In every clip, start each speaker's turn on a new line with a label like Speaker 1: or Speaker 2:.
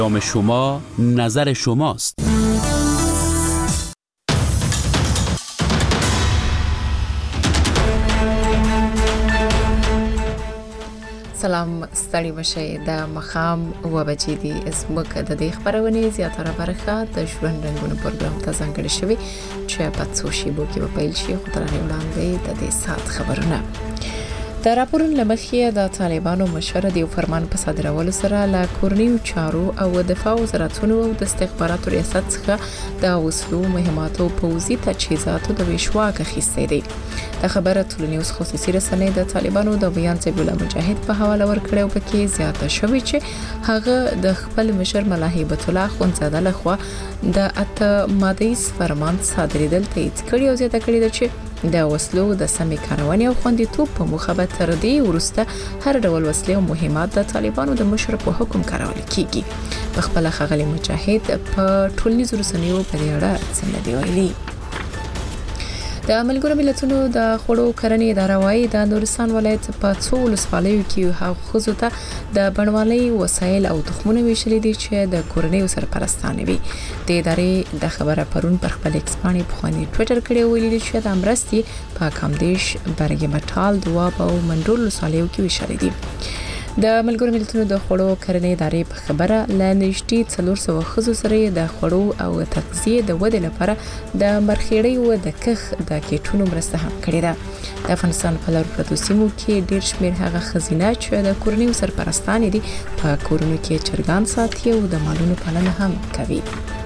Speaker 1: پیام شما نظر شماست.
Speaker 2: سلام، ستړي مشي د مخام و بجې دي زموږ د دې خبرونه زیاتره برخه د ژوند رنګونو پروګرام ته ځانګړې شوی چې په څو شیبو کې په پیل شي. خو تر هغه وړاندې د دې سات خبرونه د راپورونو لمخې د طالبانو مشر د فرمان په صادرولو سره له کورنیو چارو او دفاع وزارتونو او د استخباراتو ریاست څخه د وسلو مهماتو پوزي تجهیزاتو د وشواک اخیستې دي. د خبره ټولنیز خصوصي رسنۍ د طالبانو د بیان څخه بل مجاهد په حواله ورکړو پکې زیاته شوې چې هغه د خپل مشر ملا هیبت الله خونزاده لخوا د اته مادیس فرمان صادریدل تایید کړی او زیاته کړی ده چې د وسلو د سمې کارونې او خوندیتوب په موخه تر دې ورسته هر ډول وسلې او مهمات د طالبانو د مشر په حکم کارول کیږي. په خپل خغلی مجاهد په ټولنیز رسنیو په اړه څه دی ویلي. د ملګرو ملتونو د خوړو کرنې اداره وايي د نورستان ولایت په څو ولسوالیو کې حقوقو ته د بڼوالۍ وسایل او تخمونه ویشل دي چې د کورنۍ سرپرستانه وي. د ادارې د خبره پرون پر خپل ایکس باندې په خواني ټوئیټر کړي ویلي چې د امرستي په کامدیش برګ مټال دواب او منډول ولسوالیو کې ویشل دي. د ملګرو ملتونو د خوړو کرنې ادارې په خبره لنیشتي 400 خزو سره د خوړو او تغذیه د ودې لپاره د مرخیړی او د کخ د کیټونو مرسته هم کړې ده. د افغانستان په لور پروتو سیمو کې ډیر شمیر هغه خزینه چې د کورنیو سرپرستان دي په کورونو کې چرګان ساتي او د مالونو پالنه هم کوي.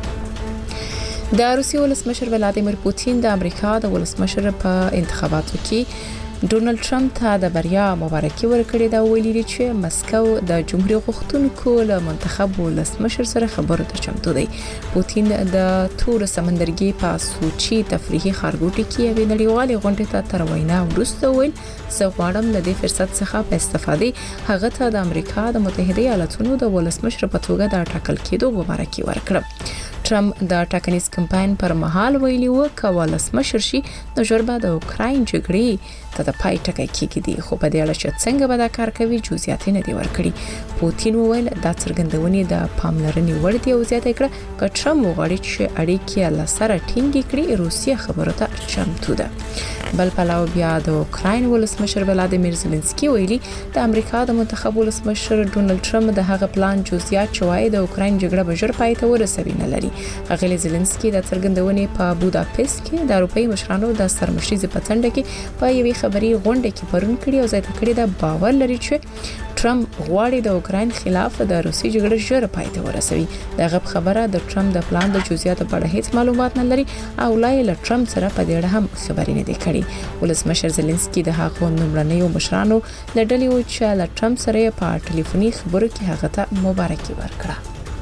Speaker 2: د روسیې ولسمشر ولادیمیر پوتین د امریکا د ولسمشر په انتخاباتو کې ډونالد ټرمپ ته د بریا مبارکي ورکړې دا ویلي چې مسکو د جمهوریت غوښتونکو له منتخب ولسمشر سره خبرو ته چمتو دی. پوتین د تور سمندرګي په سوچي تفریحي خارګوټي کې یو نړیوال غونډه ته تر وینا وروسته ویل زه غواړم له دې فرصت څخه په استفادې هغه ته د امریکا د متحده ایالاتونو د ولسمشر په توګه د ټاکل کېدو مبارکي ورکړه. ټرمپ د ټاکنیز کمپاین پر مهال ویلي و چې ولسمشر شي د جربه د اوکراین جګړې ته د پای ټکی کېږي، خو په دې اړه چې څنګه به دا کار کوي جزئیات نه دی ورکړي. پوتین وویل دا څرګندونې د پاملرنې وړ دي او زیاته کړه چې ټرمپ وغواړي چې اړیکې له سره ټینګې کړي روسیه خبرو ته چمتو ده. بل پلاو بیا د اوکراین ولسمشر ولادیمیر زيلنسکي ویلي د امریکا د منتخب ولسمشر ډونالد ټرمپ د هغه پلان جزئیات چوي د اوکراین جګړه به ژر پای ته ورسوي نه لري. غلی زيلنسکي د څرګندونې په بوداپست کې د اروپאי مشرانو د سرمشري په څنډه کې په یوې خبري غونډه کې پرون کړي او زیاته کړي د باور لري چې ټرمپ غواړي د اوکراین خلاف د روسي جګړه ژر پای ته ورسوي. دغه خبره د ټرمپ د پلان د جزئیاتو په اړه هیڅ معلومات نه لري او لا ټرمپ سره په دې اړه هم خبرې نه دي کړې. ولسمشر زيلنسکي د هغو نمرنیو مشرانو لړلې و چې له ټرمپ سره په ټلیفوني خبرو کې هغه ته مبارکي ورکړه.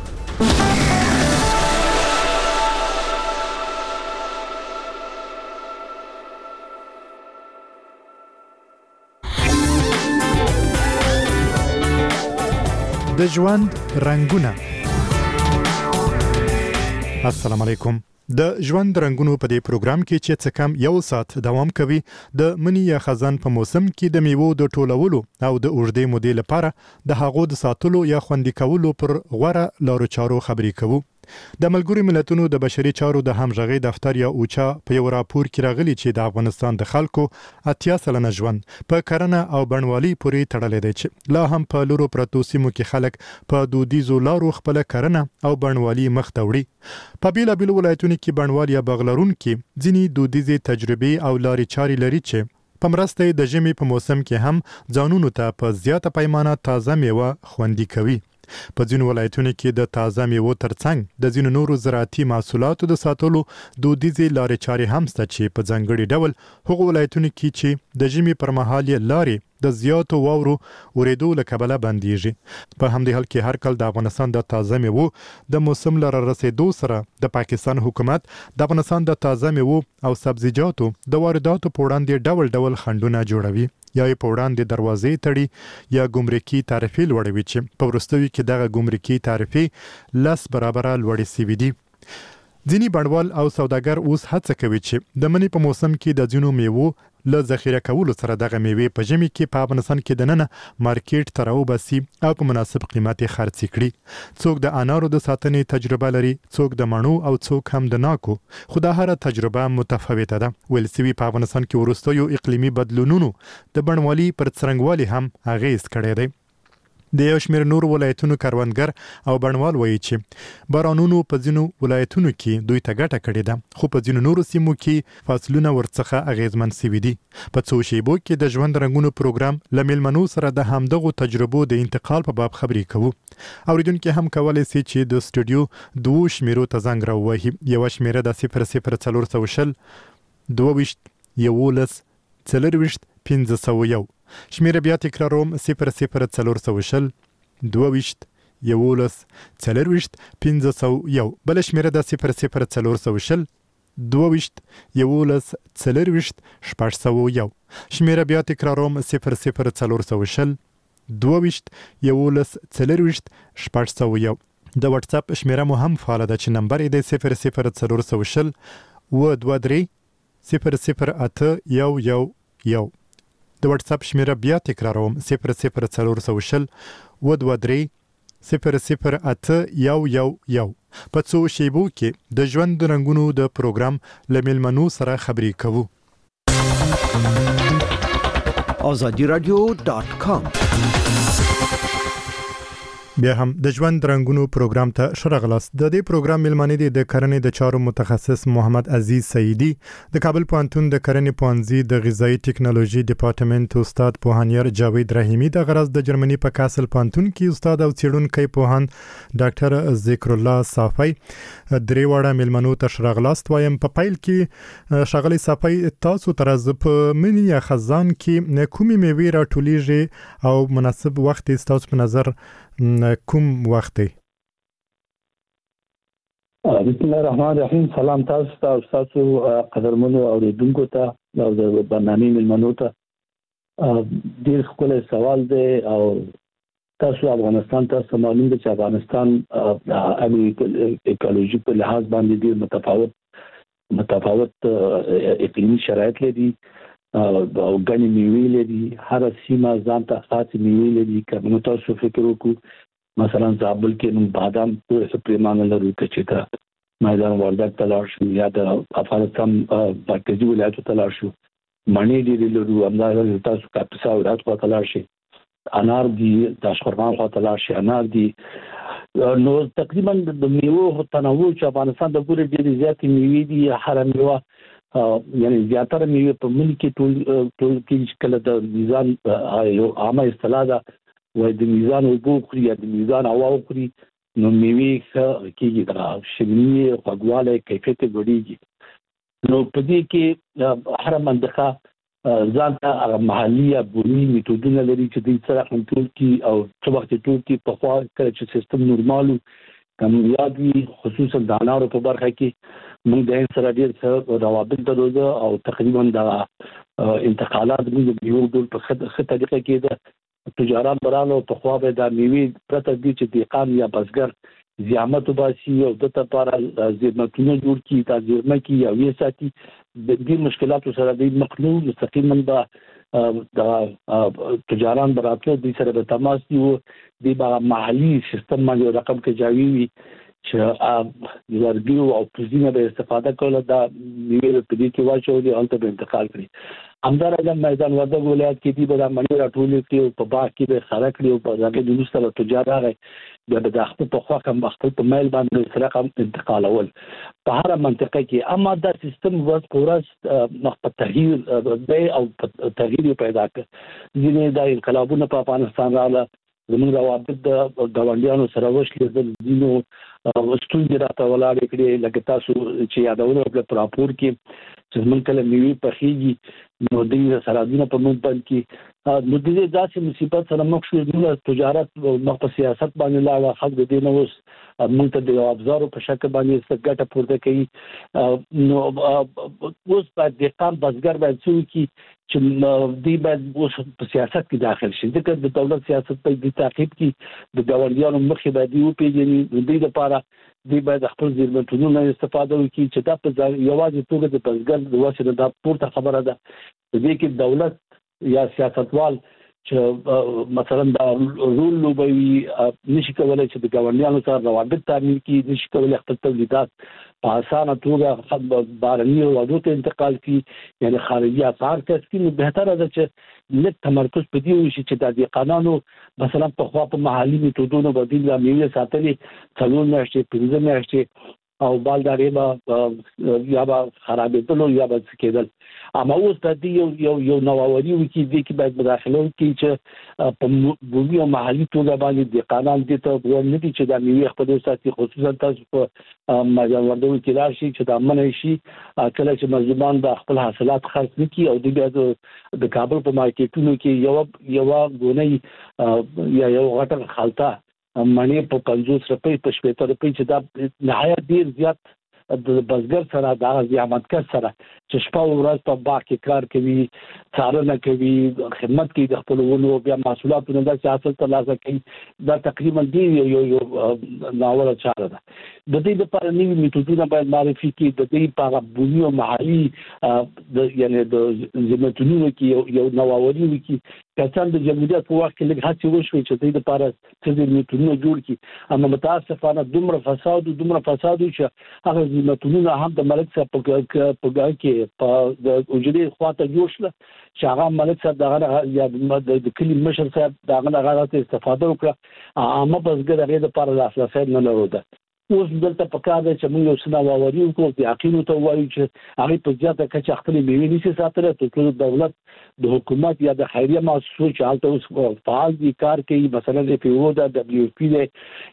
Speaker 3: د ژوند رنگونه. السلام علیکم. د ژوند رنگونو په دې پروګرام کې چې څه کم یو ساعت دوام کوي د منی یا خزان په موسم کې د میوو د ټولولو او د اوږدې مودې لپاره د هغو د ساتلو یا خوندي کولو پر غوره لارو چارو خبرې کوو. د ملګرو ملتونو د بشري چارو د همغږي دفتر یا اوچا په یو راپور کې راغلي چې د افغانستان د خلکو 80% ژوند په کرنه او بڼوالۍ پورې تړلې دی چې لا هم په لورو پرتو سیمو کې خلک په دودیزو لارو خپل کرنه او بڼوالۍ مخ ته وړي. په بیلابیلو ولایتونو کې بڼوال یا بغلرون کې ځینې دودیزې تجربې او لارې چارې لري چې په مرسته د ژمي په موسم کې هم ځانونو ته په زیاته پیمانه تازه میوه خوندي کوي. په ځینو ولایتونو کې د تازه میوو ترڅنګ د ځینو نورو زراعتي محصولاتو د ساتلو دودیزې لارې چارې هم شته چې په ځانګړي ډول هغو ولایتونو کې چې د ژمي پر مهال یې لارې د زیاتو واورو ورېدو له کبله بندیږي. په همدې حال کې هر کال د افغانستان د تازه میوو د موسم لره رسیدو سره د پاکستان حکومت د افغانستان د تازه میوو او سبزیجاتو د وارداتو په وړاندې ډول ډول خنډونه جوړوي یا په وړاندې دروازې تړي یا ګمرکي تعرفې لوړوي چې په وروستیو کې دغه ګمرکي تعرفې 10 برابره لوړې سوي دي. ځینې بڼوال او سوداګر اوس هڅه کوي چې د منی په موسم کې د ځینو میوو له ذخیره کولو سره دغه میوې په ژمي کې په افغانستان کې دننه مارکیټ ته راوباسي او په مناسب قیمت یې خرڅ کړي. څوک د انارو د ساتنې تجربه لري، څوک د مڼو او څوک هم د ناکو، خو دا هره تجربه متفاوته ده. ویل سوي په افغانستان کې وروستیو اقلیمي بدلونونو د بڼوالي پر څرنګوالي هم اغیز کړی دی. د یو شمېر نور ولایتونو کروندګر او بڼوال وایي چې بارانونو په ځینو ولایتونو کې دوی ته ګټه کړې ده، خو په ځینو نورو سیمو کې فصلونه ورڅخه اغیزمن سوي دي. په څو شیبو کې د ژوند رنګونو پروګرام له میلمنو سره د همدغو تجربو د انتقال په باب خبرې کوو. اوریدونکي هم کولی سي چې د سټوډیو 2 شمیرو ته زنګ راووهي. یوه شمیره د 00 420 11 40 501. شمیره بیا تکراروم 00 420 11 40 501. بل شمیره د 00 22 11 40 601. شمیره بیا تکراروم 00 22 11 40 601. د واتس اپ شمیره مو هم فعال ده چې نمبر یې د 00 و23 008 د واتس اپ شمیره بیا تکراروم 00 و23 008 په څو شیبو کې د ژوند رنګونو د پروګرام له میلمنو سره خبرې کوو.
Speaker 4: azadiradio.com
Speaker 3: بیا هم د ژوند رنګونو پروګرام ته شرغلاس. د دې پروګرام میلمانه دي د کرنې د چارو متخصص محمد عزیز سعیدی، د کابل پوهنتون د کرنې پوهنځي د غذایی ټیکنالوژي ډپارټمنټ استاد پوهانیر جاوید رحیمی، د غرض د جرمني په کاسل پوهنتون کې استاد او څېړونکی پوهان ډاکټر ذکر الله صافی. درې واړه میلمنو ته شرغلاس وایم. په پیل کې شغلی صافی، تاسو تر از په منی یا خزان کې کومې میوې راټولیږي او مناسب وخت تاسو په نظر کوم وخت دی؟
Speaker 5: بسم الله الرحمن الرحیم. سلام تاسو ته او تاسو قدرمنو اوریدونکو ته او د برنامې ملمنو ته. ډیر ښکلی سوال دی او تاسو افغانستان ته معلوم دی چې افغانستان د اکولوژي په لحاظ باندې ډیر متفاوت اقلیمي شرایط لري او غني میوې لري. هر سیمه ځان ته خاص میوې لري. که تاسو فکر وکړو مثلا زابل کې نو بادام ډېر پیمانه لري، چې ته میدان وردګ ته لاړ شو یا د افغانستان مرکزي ولایتو ته لاړ شو، مڼې ډېرې لرو. همدارنګه تاسو کاپیسا ولایت خواته لاړ شئ، انار دي، تاشقرغان خواته لاړ شئ، انار دي. نو تقریبا د میوو تنوع چې افغانستان د پورې ډېرې زیاتې میوې دي. هر میوه یعنی زیاتره میوې په ملک کې ټول کې کله د میزان یو عامه اصطلاح ده وایي د میزان اوبه خوري یا د میزان هوا خوري، نو میوې ښه کېږي، د شیریني خوږوالی کیفیت یې لوړېږي. نو په دې کې هره منطقه ځان ته محلي یا بوري میتودونه لري چې دوی سره کنټرول کړي او څه وخت ټول کې پخوا کله چې سیستم نورمال کامیاب وي، خصوصا د انارو په برخه کې موږ د هند سره ډېر څه روابط درلوده او تقریبا د انتقالات موږ یو ډول په ښه طریقه کې د تجاران برانو په خوا به د میوې پرته دي چې دهقان یا بزګر زیامت وباسي او د لپاره زیرمتونه جوړ کړي، دا زیرمه کې یا وې ساتي. د دې مشکلاتو سره د مخلو مستقیما به د تجاران براتلو د سره به تماس دي او د محلي سیستم باندې رقم کې جاوي وي چې ورګیو او پوزینه به استفاده کوله دا میوې په دې کې واچولې او ته به انتقال کړي. همدارنګه میدان وردګ ولایت کې دي به دا مڼې راټولې کړي او په باغ کې به خرڅ کړي او په ځکه د وروسته له تجار راغی بیا به د خپل په خوا کم خپل په میل باندې سره کم انتقالول په هر منطقه کې. اما دا سیستم ورځ په ورځ مخ په تغییر دی او تغییر پیدا کړ. ځینې دا انقلابونه په افغانستان راغله، زموږ روابط د ګاونډیانو سره وشلېدل، ځینو ستونزې راته ولاړې کړې لکه تاسو چې یادونه وکړه په راپور کې چې زموږ کله میوې پخېږي نو دوی سرحدونه په موږ بند کړي. نو د دې داسې مصیبت سره مخ شو، موږ تجارت مخ په سیاست باندې لاړه، خلک د دې نه اوس موږ ته د ابزارو په شکل باندې څه پورته کوي. نو اوس باید دهقان بزګر باید څه وکړي چې دوی باید اوس په سیاست کې داخل شي، ځکه د دولت سیاست په دې تعقیب کې د ګاونډیانو مخې باید وپېژني. د دې لپاره دوی باید خپل زیرمتونونه استفاده وکړي چې دا په یوازې توګه د بزګر د وسې نه دا پورته خبره ده. په دې کې دولت یا سیاستوال چې مثلا دا رول لوبوي نشي کولای چې د ګاونډیانو سره روابط تعمیل کړي، نشي کولای خپل تولیدات په اسانه توګه بهرني هیوادو ته انتقال کړي، یعنی خارجي اسعار کسب کړي. نو بهتره ده چې لږ تمرکز په دې وشي چې د دهقانانو مثلا په خوا په محلي میتودونو باندې د میوې ساتلې 4 میاشتې 15 میاشتې او بالداري به یا به خرابېدلو یا به کېدل. اما اوس د دې یو نوآوري وکړي دي کې باید مداخله وکړي چې په بومي او محلي توګه باندې دهقانان دې ته ونه دي چې د میوې خپل ساتي، خصوصا تاسو په ماجوردو کې راشي چې د امن شي کله چې مزدوران د خپل حاصلات خرڅ نکړي او د کابل په مارکیټونو کې یو غونې یا یو غټه خالته معنی په 50 روپۍ په 70 روپۍ چې دا نهایت ډیر زیات د بزګر سره د زیامتکار سره چې شپه او ورځ په باغ کې کار کوي، څارنه کوي، خدمت کوي د خپل ونو بیا محصولاتونه د حاصل ترلاسه کوي، دا تقریبا دی یو ناوړه چاره ده. د دې لپاره نوي میتودونه باید معرفي کړي، د دې په بومي او محلي یعنی د زمینونو کې یو نوآوري وکړي. کله د جمهوریت په وخت کې لږ هڅې وشوې چې د دې لپاره څه میتودونه جوړ کړي، اما متاسفانه دومره فساد چې هغه زمینونه هم د ملک صاحب په کې په د وجودي خواته جوړ شل چې هغه ملک صاحب دغه یا د کلی مشر صاحب دغه غاړه استفاده وکړه، اما بزګر هغه د لپاره لاسرسي نه لرله. اوس دلته په کار دی چې موږ یو څه نوآوري وکړو، د یقین ته وایو چې هغه په زیاته کچه خپل میوې نشي ساتلی، ترڅو دولت د حکومت یا د خیریه مؤسسو چې هلته اوس فعال دي کار کوي، مثلا FAO ده، WFP ده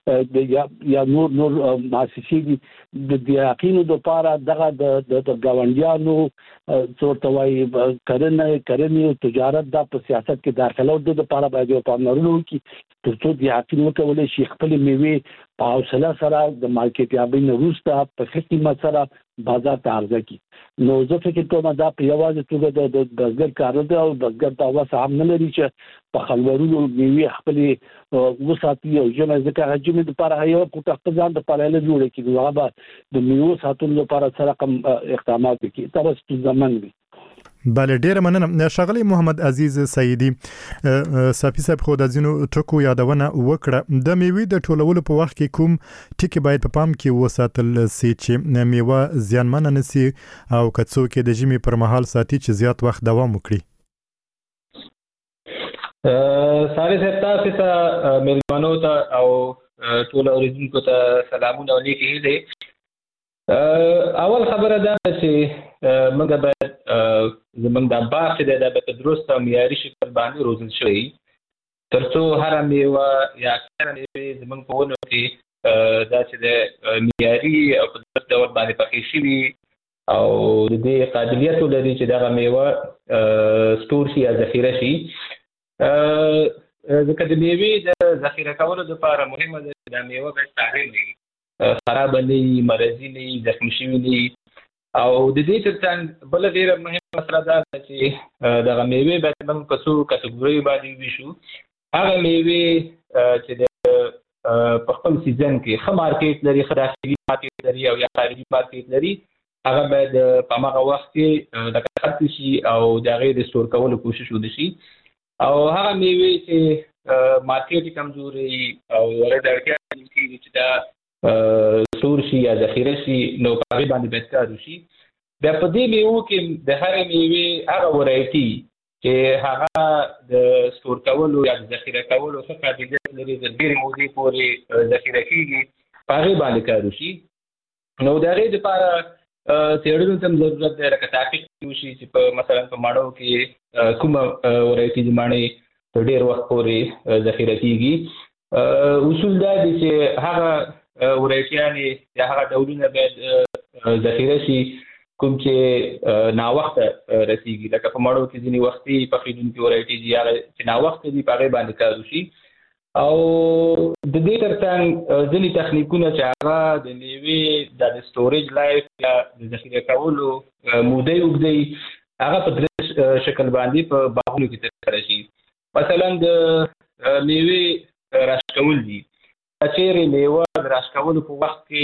Speaker 5: یا نور مؤسسې دي، د یقین لپاره دغه د ګاونډیانو څورته وایي کرنې او تجارت دا په سیاست کې داخله او د لپاره باید یو پاملرنه وکړي ترڅو د یقین وکولای شي خپل میوې په حوصله سره د مارکیټ یابۍ نه وروسته په ښه قیمت سره بازار ته عرضه کړي. نو زه فکر کوم دا په یوازې توګه د بزګر کار دی او بزګر دا وسه هم نه لري چې په خلورونو میوې خپلې وساتي او ژمه ځکه هغه ژمې دپاره یو کوټه خپل ځان دپاره یې نه جوړه کړي، نو هغه به د میوو ساتلو لپاره څه رقم اقدامات وکړي. دا به ستونزمن وي.
Speaker 3: بله ډیره مننه. ښاغلی محمد عزیز سیدی، صافي صاحب خو د ځینو ټکو یادونه وکړه. د میوې د ټولولو په وخت کې کوم ټکي باید په پام کې وساتل سي چې میوه زیانمن نه سي او که څوک د ژمي پر مهال ساتي چې زیات وخت دوام وکړي؟
Speaker 4: ساري صاحب تاسو ته مېلمنو ته او ټول اوریدونکو ته سلامونه او نیکې هیلې. اول خبره دا چې موږ باید زموږ د باغ چې دی په درست او معیاري شکل باندې روزل شوی ترڅو هره میوه یا اکثره میوې زموږ په ونو کې دا چې دی معیاري او په درست ډول باندې پخې شوي او د دې قابلیت ولري چې دغه میوه سټور شي یا ذخیره شي. ځکه د میوې د ذخیره کولو لپاره مهمه ده چې دا میوه باید سالم وي، خراب نه وي، مرضي نه وي، زخمي شوي نه وي. او د دې ترڅنګ بله ډېره مهمه مسله دا ده چې دغه میوې باید موږ په څو کټګوریو باندې وویشو. هغه میوې چې په خپل سیزن کې ښه مارکیټ لري، ښه داخلي مارکیټ لري او یا خارجي مارکیټ لري، هغه باید په هماغه وخت کې لکه خرڅ شي او د هغې د سټور کولو کوشش وشي. او هغه میوې چې مارکیټ یې کمزوري او هغې ته اړتیا کېږي چې دا سټور شي یا ذخیره شي، نو په هغې باندې باید کار وشي. بیا په دې میوو کې د هرې میوې هغه ورایټي چې هغه د سټور کولو یا د ذخیره کولو ښه قابلیت لري، د ډېرې مودې پورې ذخیره کېږي، په هغې باندې کار وشي. نو د هغې دپاره څېړنو ته هم ضرورت دی، لکه تحقیق وشي چې په مثلا په مڼو کې کومه ورایټي د مڼې په ډېر وخت پورې ذخیره کېږي. اصول دا دی چې هغه ورایټیانې یا هغه ډولونه باید ذخیره شي کوم چې ناوخته رسیږي، لکه په مڼو کې ځینې وختي پخېدونکي ورایټي دي، هغه چې ناوخته دي په هغې باندې کار وشي. او د دې ترڅنګ ځینې تخنیکونه چې هغه د میوې د سټوریج لایف یا د ذخیره کولو مودې اوږدې هغه په درې شکل باندې په باغونو کې ترسره شي. مثلا د میوې راشکول دي. چیرې میوه د راشکولو په وخت کې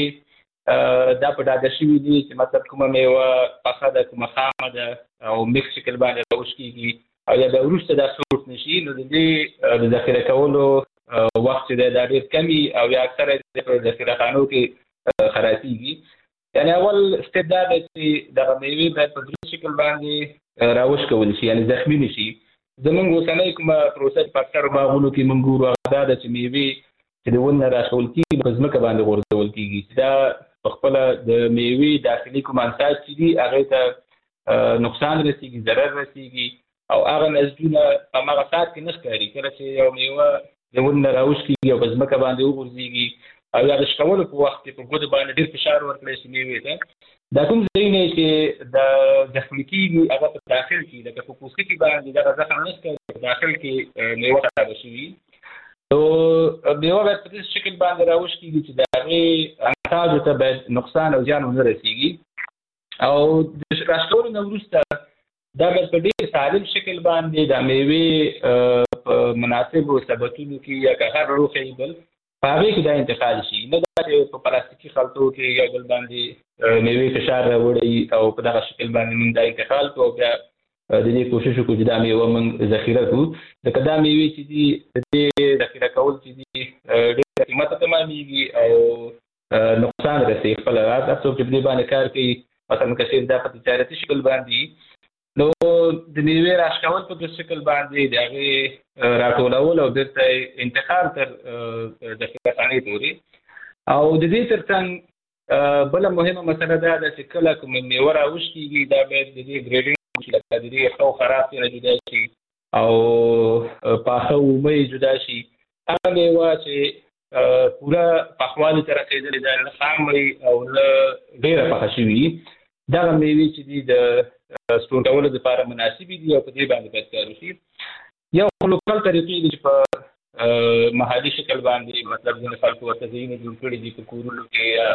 Speaker 4: دا په ډاګه شوي دي چې مطلب کومه میوه پخه ده، کومه خامه ده او میکس شکل باندې راوش کېږي او یا د وروسته دا سورت نشي، نو د دې د ذخیره کولو وخت چې دی دا ډېر کمي او یا اکثره په ذخیره خانو کې خرابېږي. یعنې اول سټپ دا دی چې دغه میوې باید په درې شکل باندې راوش کول شي، یعنې زخمي نه شي. زموږ اوسنۍ کومه پروسه په اکثرو باغونو کې موږ ګورو هغه دا ده چې میوې چې د ونې نه راښول کېږي په ځمکه باندې غورځول کېږي، چې دا په خپله د میوې داخلي کوم انساج چې دي هغې ته نقصان رسېږي، ضرر رسېږي او هغه نسجونه په هماغه ساعت کې نه ښکاري. کله چې یو میوه د ونې نه راوش کېږي او په ځمکه باندې وغورځېږي او یا د شکولو په وخت کې په ګودو باندې ډېر فشار ورکړی شي میوې ته، دا کوم ځایونه چې د زخمي کېږي هغه په داخل کې لکه په پوستکي باندې دغه زخم نه ښکاري، په داخل کې میوه خرابه شوي. نو میوه باید په داسې شکل باندې راوش کېږي چې د هغې انساجو ته باید نقصان او زیان ونه رسېږي. او د راشکولو نه وروسته دا باید په ډېر سالم شکل باندې د میوې په مناسبو سبتونو کې یا که هر روخی بل په هغې کې دا انتقال شي، نه دا چې په پلاستیکي خلطو کې یا بل باندې میوې فشار راوړی او په دغه شکل باندې موږ دا انتقال کړو او بیا د دې کوشش وکړو چې دا میوه موږ ذخیره کړو. ځکه دا میوې چې دي د دې ذخیره کول چې دي ډېر قیمته تمامېږي او نقصان رسوي. خپله هر څوک چې په دې باندې کار کوي مثلا که چېرې دا په تجارتي شکل باندې نو د میوې راشکول په دې شکل باندې د هغې راټولول او بېرته انتقال تر ذخیره خانې پورې. او د دې ترڅنګ بله مهمه مسله دا ده چې کله کومه میوه راوش کېږي دا باید د دې ګریډینګ وشي، لکه د دې ښه او خراب نه جدا شي او پاخه اومه یې جدا شي. هغه میوه چې پوره پخوالي ته رسېدلې ده، نه خام وي او نه ډېره پخه شوي، دغه میوې چې دي د سټور کولو دپاره مناسبې دي او په دې باندې باید کار وشي. یو خو لوکل طریقې دي چې په محلي شکل باندې مطلب ځینې خلکو ورته ځایونه جوړ کړي دي په کورونو کې یا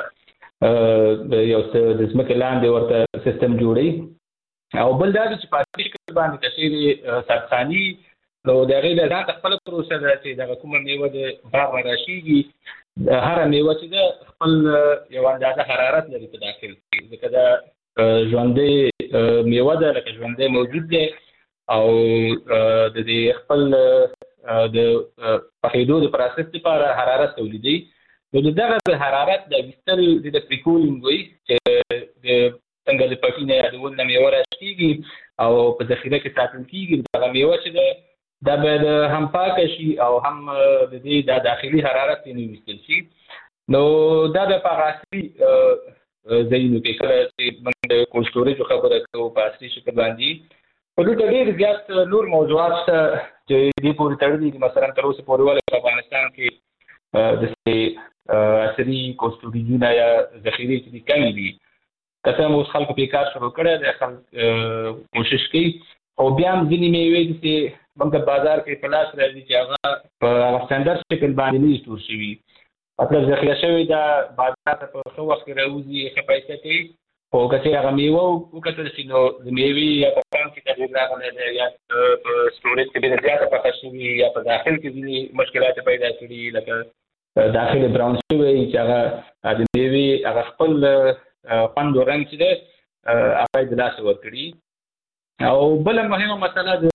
Speaker 4: یو څه د ځمکې لاندې ورته سیستم جوړوي. او بل دا دی چې په عادي شکل باندې که چېرې سرخاني نو د هغې بیا ځان ته خپله پروسه ده چې دغه کومه میوه د باغ نه راشېږي، هره میوه چې ده خپل یو اندازه حرارت لري په داخل کې، ځکه دا ژوندی میوه ده لکه ژوندی موجود دی او د دې خپل د پخېدو د پروسس لپاره حرارت تولیدوي. نو د دغه د حرارت د ویستل د پریکولینګ وایي چې د څنګه د پټي نه یا د ونې نه میوه راشکېږي او په ذخیره کې ساتل کېږي. دغه میوه چې ده دا باید هم پاکه شي او هم د دې دا داخلي حرارت یې ویستل شي. نو دا د په هغه عصري ځایونو کې کله چې موږ د کولډ سټوریجو خبره کوو په عصري شکل باندې په دلته ډېر زیات نور موضوعات شته چې دې پورې تړلي دي. مثلا تر اوسه پورې ولې په افغانستان کې داسې عصري کولډ سټوریجونه یا ذخیرې چې دي کمې دي، که څه هم اوس خلکو پرې کار شروع کړی دی، خلک کوشش کوي، خو بیا هم ځینې میوې دي چې موږ د بازار کې په لاس راځي چې هغه په هغه سټنډرډ شکل باندې نه دي سټور شوي، مطلب ذخیره شوې ده بازار ته په ښه وخت کې راوځي، ښه پیسې کوي. خو که چېرې هغه میوه وکتل شي نو د میوې یا په پام کې تغییر راغلی دی یا په سټوریج کې ډېره زیاته پخه شوي یا په داخل کې ځینې مشکلات پیدا کړي لکه داخل براون شوی چې هغه د میوې هغه خپل خوند او رنګ چې دی هغه یې د لاسه ورکړي. او بله مهمه مسله د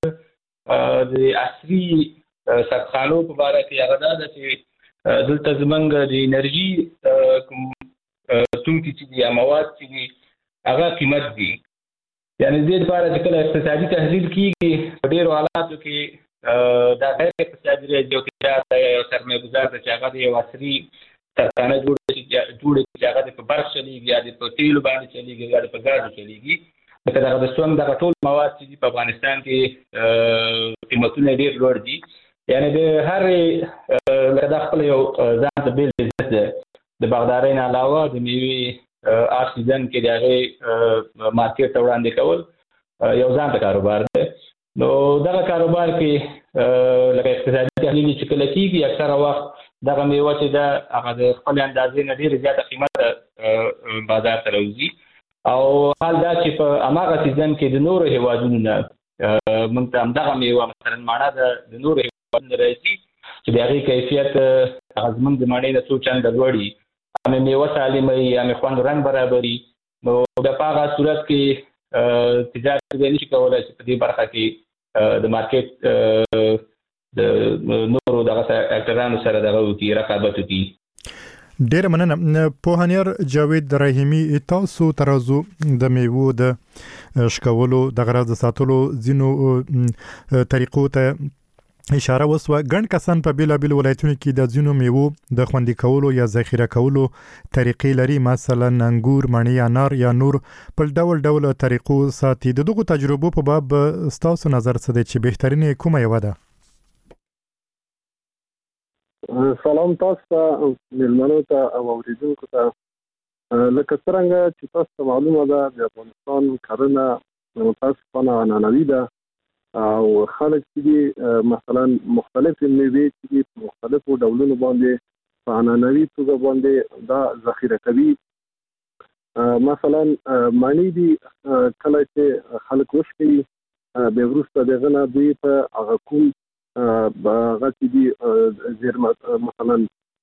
Speaker 4: عصري سرخانو په باره کې هغه دا ده چې دلته زموږ د انرژي کوم توکي چې دي یا مواد چې دي هغه قیمت دي. یعنې دې لپاره چې کله اقتصادي تحلیل کېږي په ډېرو حالاتو کې دا غیر اقتصادي راځي یو تجارت دی یا یو سرمایه ګزار دی چې هغه د یو عصري سرخانه جوړه چې هغه د په برق چلېږي یا د په تیلو باندې چلېږي یا د په ګازو چلېږي. لکه دغه د سونګ دغه ټول مواد چې دي په افغانستان کې قیمتونه ډېر لوړ دي. یعنې د هرې لکه دا خپله یو ځان ته بېل بزنس دی، د باغدارۍ نه علاوه د میوې هر سیزن کې د هغې مارکېټ ته وړاندې کول یو ځان ته کاروبار دی. نو دغه کاروبار کې لکه اقتصادي تحلیل چې کله کېږي اکثره وخت دغه میوه چې ده هغه د خپل اندازې نه ډېره زیاته قیمته بازار ته راوځي او حال دا چې په هماغه سیزن کې د نورو هیوادونو نه موږ ته همدغه میوه مثلا ماڼه د نورو هیوادونو راځي چې د هغې کیفیت هغه زموږ د ماڼۍ نه څو چنده لوړ وي همې میوه سالمه وي همې خوند رنګ برابري نو د په هغه صورت کې تجارت بیا نشي کولی چې په دې برخه کې د مارکیټ د نورو دغه اکټرانو سره دغه وکړي رقابت وکړي.
Speaker 3: ډېره مننه پوهنیار جاوید رحیمي. تاسو ترازو د میوو د شکولو د غرض ساتلو ځینو طریقو ته اشاره وسوه. ګڼ کسان په بیلابیل ولایتونو کې د ځینو میوو د خوندي کولو یا ذخیره کولو طریقې لري، مثلا انګور، مڼې، انار یا نور په ډول ډول طریقو ساتي. د دغو تجربو په باب ستاسو نظر څه دی چې بهترینه کومه یوه ده؟
Speaker 6: سلام تاسو ته مېلمنو ته او اوریدونکو ته. لکه څرنګه چې تاسو ته معلومه ده د افغانستان کرنه متاسفانه عنعنوي ده او خلک چې دي مثلا مختلفې میوې چې دي په مختلفو ډولونو باندې په عنعنوي توګه باندې دا ذخیره کوي. مثلا مڼې دي کله چې خلک وشکوي بیا وروسته دغه نه دوی په هغه کوم هغه چې دي زیرمه مثلا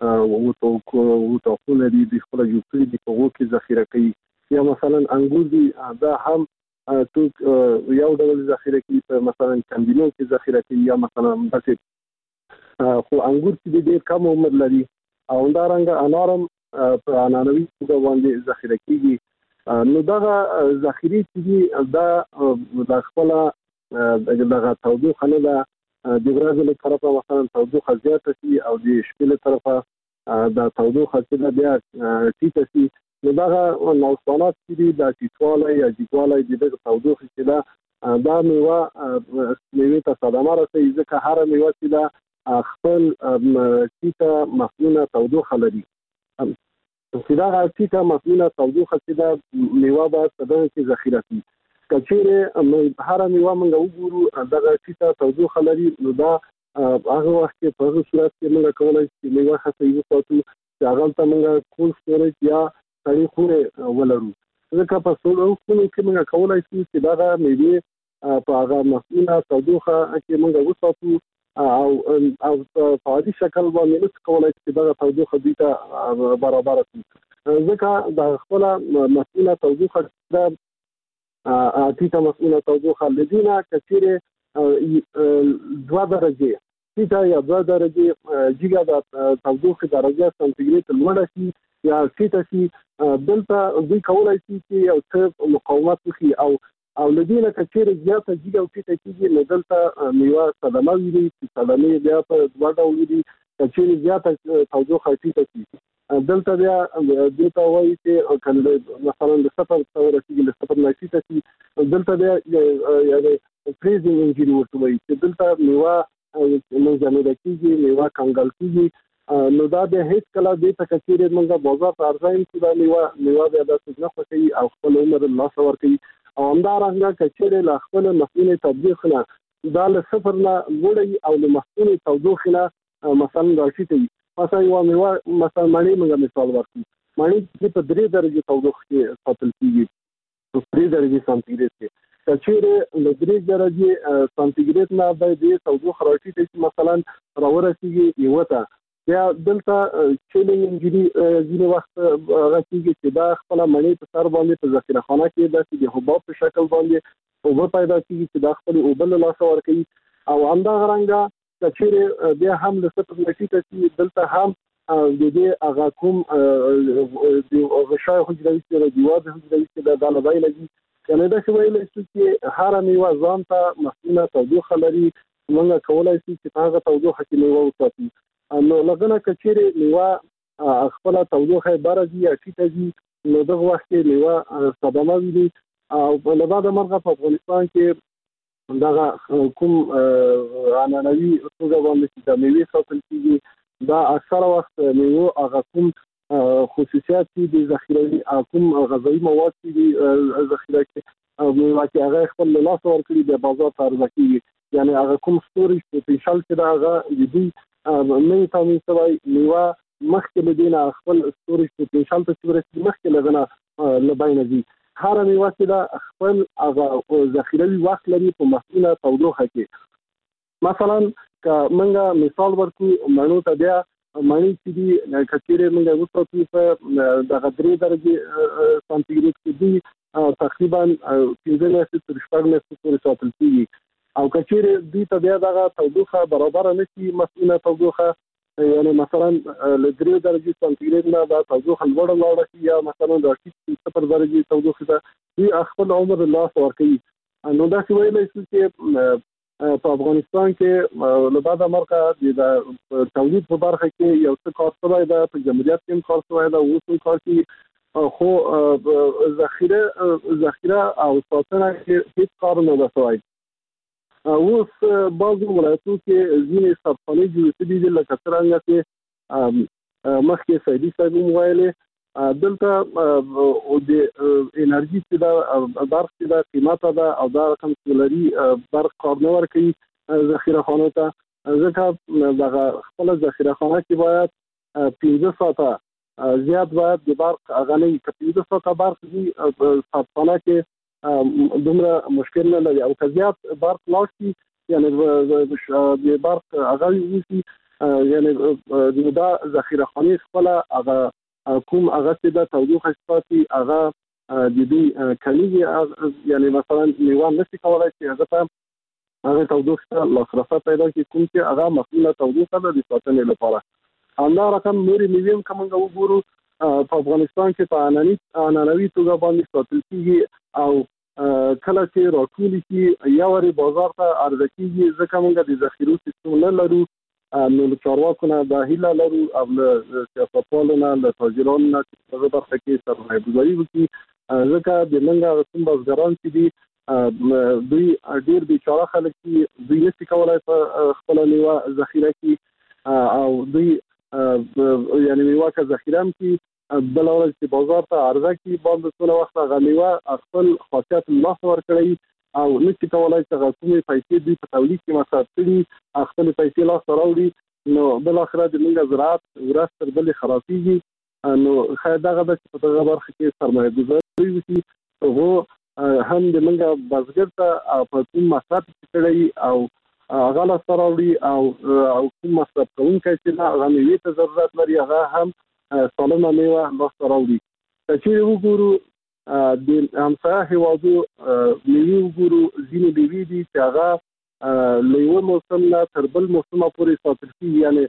Speaker 6: وتوقونه دي د خپله جوړ کړي دي په هغو کې ذخیره کوي. یا مثلا انګور دي دا هم توک یو ډول ذخیره کوي په مثلا کندینو کې ذخیره کوي یا مثلا داسې خو انګور چې ډېر کم عمر لري او همدارنګه انار هم په عنعنوي توګه باندې ذخیره کېږي. نو دغه ذخیرې چې دي دا د خپله دغه تودوخه نه ده، د ورځې له طرفه مثلا تودوخه زیاته شي او د شپې له طرفه د تودوخه چې ده بیا ټیټه شي. نو دغه نوسانات چې دي دا ټیټوالی یا جګوالی د دغه تودوخې چې ده دا میوې ته صدمه رسوي، ځکه هره میوه چې ده خپل ټیټه مصنوعه تودوخه لري. چې دغه ټیټه مصنوعه تودوخه چې ده میوه باید په دغه کې ذخیره شي. که چیرې هره میوه موږ وګورو دغه ټیټه تودوخه لري نو دا هغه وخت کې په هغه صورت کې موږ کولی چې میوه ښه صحیح وساتو چې هغلته موږ کولډ سټوریج یا سړې خونې ولرو، ځکه په سړو خونو کې موږ کولی شو چې دغه میوې په هغه مصنوعه تودوخه کې موږ وساتو او په عادي شکل باندې نشو کولی چې دغه تودوخه دوی ته برابره کړو، ځکه د خپله مصنوعه تودوخه د ټیټه مصنوعه تودوخه له دې نه که چیرې 2 درجې ټیټه یا 2 درجې جګه د تودوخې درجه سانتیګریډ لوړه شي یا ټیټه شي، دلته دوی کولی شي چې یو څه مقاومت وکړي او له دې نه که چیرې زیاته جګه او ټیټه کېږي نو دلته میوه صدمه ویني چې صدمې بیا په 2 ډول دي. که چیرې زیاته تودوخه ټیټه شي دلته بیا دوی ته وایي چې مثلا د صفر ته ورسېږي، له صفر نه ټیټه شي دلته بیا یعنې فریزینګ انجري ورته وایي چې دلته میوه منجمده کېږي، میوه کنګل کېږي. نو دا بیا هېڅ کله دې ته که چیرې موږ بازار ته عرضه کړو دا میوه بیا داسې نه خوښوي او خپل عمر له لاسه ورکوي. او همدارنګه که چیرې له خپل مصنوعي تودوخې نه دا له صفر نه لوړه او له مصنوعي تودوخې نه مثلا راټیټه وي. مثلا یوه میوه مثلا مڼې موږ مثال ورکړو، مڼې چې په 3 درجې تودوخه کې ساتل کېږي، په 3 درجې سانتیګریډ کې. که چیرې له 3 درجې سانتیګریډ نه د تودوخه راټیټه شي مثلا راورسېږي 1 ته، بیا دلته چیلینګ انجري ځینې وخت هغه کېږي چې دا خپله مڼې په سر باندې په ذخیره خانه کې داسې د حباب په شکل باندې اوبه پیدا کېږي چې دا خپلې اوبه له لاسه ورکوي. او همدغه رنګه که چیرې بیا هم له صفر نه ټیټه شي دلته هم د دې هغه کوم د غشای حجروي چې د دیوال حجروي چې دا له ځای لګي، یعنې داسې ویلی شو چې هره میوه ځان ته مصنوعه تودوخه لري، موږ کولی شو چې په هغه تودوخه کې میوه وساتو. نو لږه نه که چیرې میوه خپله تودوخه بره ځي یا ټیټه ځي نو دغه وخت کې میوه صدمه ویني. او له بعده مرغه په افغانستان کې دغه کوم عنعنوي توګه باندې چې د میوې ساتل کېږي دا اکثره وخت میوه هغه کوم خصوصیات چې د ذخیروي کوم غذایي مواد چې دي ذخیره میوه چې هغه خپل لاس ورکړي د بازار ته عرضه کیږي یعنی هغه کوم سټوریج پوتنشل چې دا هغه د دې نه تامین شوی میوه مخکې له دې نه خپل سټوریج پوتنشل ته ورسېږي مخکې له دې نه لباینه دي هر میوه چې دا خپل هغه ذخیروي وخت لري په مسئوله تودوخه کې مثلا که منګه مثال ورکو مڼو ته بیا مڼې چې دي کچېرې منګه وساتو په دغه 3 درجه سانتیګریډ کې دي تقریبا 15 میاشتې تر 14 میاشتې پورې ساتل کېږي او کچېرې دې ته بیا دغه تودوخه برابر نه شي مسئوله تودوخه یعنی مثلا له 3 درجه سانتیګریډ نه دا تودوخه لوړه لاړه شي یا مثلا د 0 درجه تودوخه ده دې خپل عمر لاس ورکوي نو دا څه ویلای شو چې په افغانستان کې له بعد مرکه د تولید په برخه کې یو څه کار شوی ده په جمهوریت کې کار شوی ده اوس کار کوي خو ذخیره او ساتنه کې هیڅ کار نه ده شوی اوس بعضو ولایتونو کې ځینې سرخانې جوړې شوي دي لکه څرنګه چې مخکې سعیدي صاحب هم ویلې دلته د انرژي چې دا برق چې دا قیمته ده او دا رقم سولري برق کار نه ورکوي ذخیره خانو ته ځکه دغه خپل ذخیره خانه کې باید 15 ساعته زیات باید د برق هغه نه 15 ساعته برق دي ساتخانه کې دومره مشکل نه لري او که زیات برق لاړ شي یعنی د برق هغه وشي یعنی دا ذخیره خانه خپل هغه کوم هغه چې د تودوخه ساتي هغه د دې کلیږي یعنی مثلا میوه نشي کولای چې هغه تودوخه لاسرسي پیدا کړي کوم چې هغه مسئوله تودوخه د ساتنې لپاره همدا رقم نورې میوې هم کومه وګورو په افغانستان کې په عنعنوي توګه باندې ساتل کېږي او کله چې راټول شي یا ورې بازار ته عرضه کېږي ځکه موږ د ذخیرو سیستم نه لرو نو له چارواکو نه دا هیله لرو او له سیاستوالو نه له تاجرانو نه چې په برخه کې سرمایه‌ګذاري وکړي ځکه د موږ کوم بزګران چې دي دوی ډېر بیچاره خلک دي دوی نشي کولای خپل میوه ذخیره کړي او دوی یعنی میوه که ذخیره هم کړي بل ورځ چې بازار ته عرضه کړي باندې څونه وخت هغه میوه خپل خاصیت لاس ورکړي او نشي کولای چې هغه کومې پیسې دوی په تولید کې مصرف کړي خپل پیسې لاس راوړي نو بل اخره د موږ زراعت ورځ تر بلې خرابېږي نو خیر دغه د په دغه برخه کې سرمایه‌ګذاري وشي هغه هم د موږ بزګر ته په کوم مصرف کړي او هغه لاس راوړي او کوم مصرف کوونکی چې هغه میوې ته ضرورت لري هغه هم سالمه میوه لاس راوړي چې وګورو د همسایه هیوادو میوې وګورو ځینې میوې دي چې هغه له یو موسم نه تر بل موسمه پورې ساتل کېږي یعنی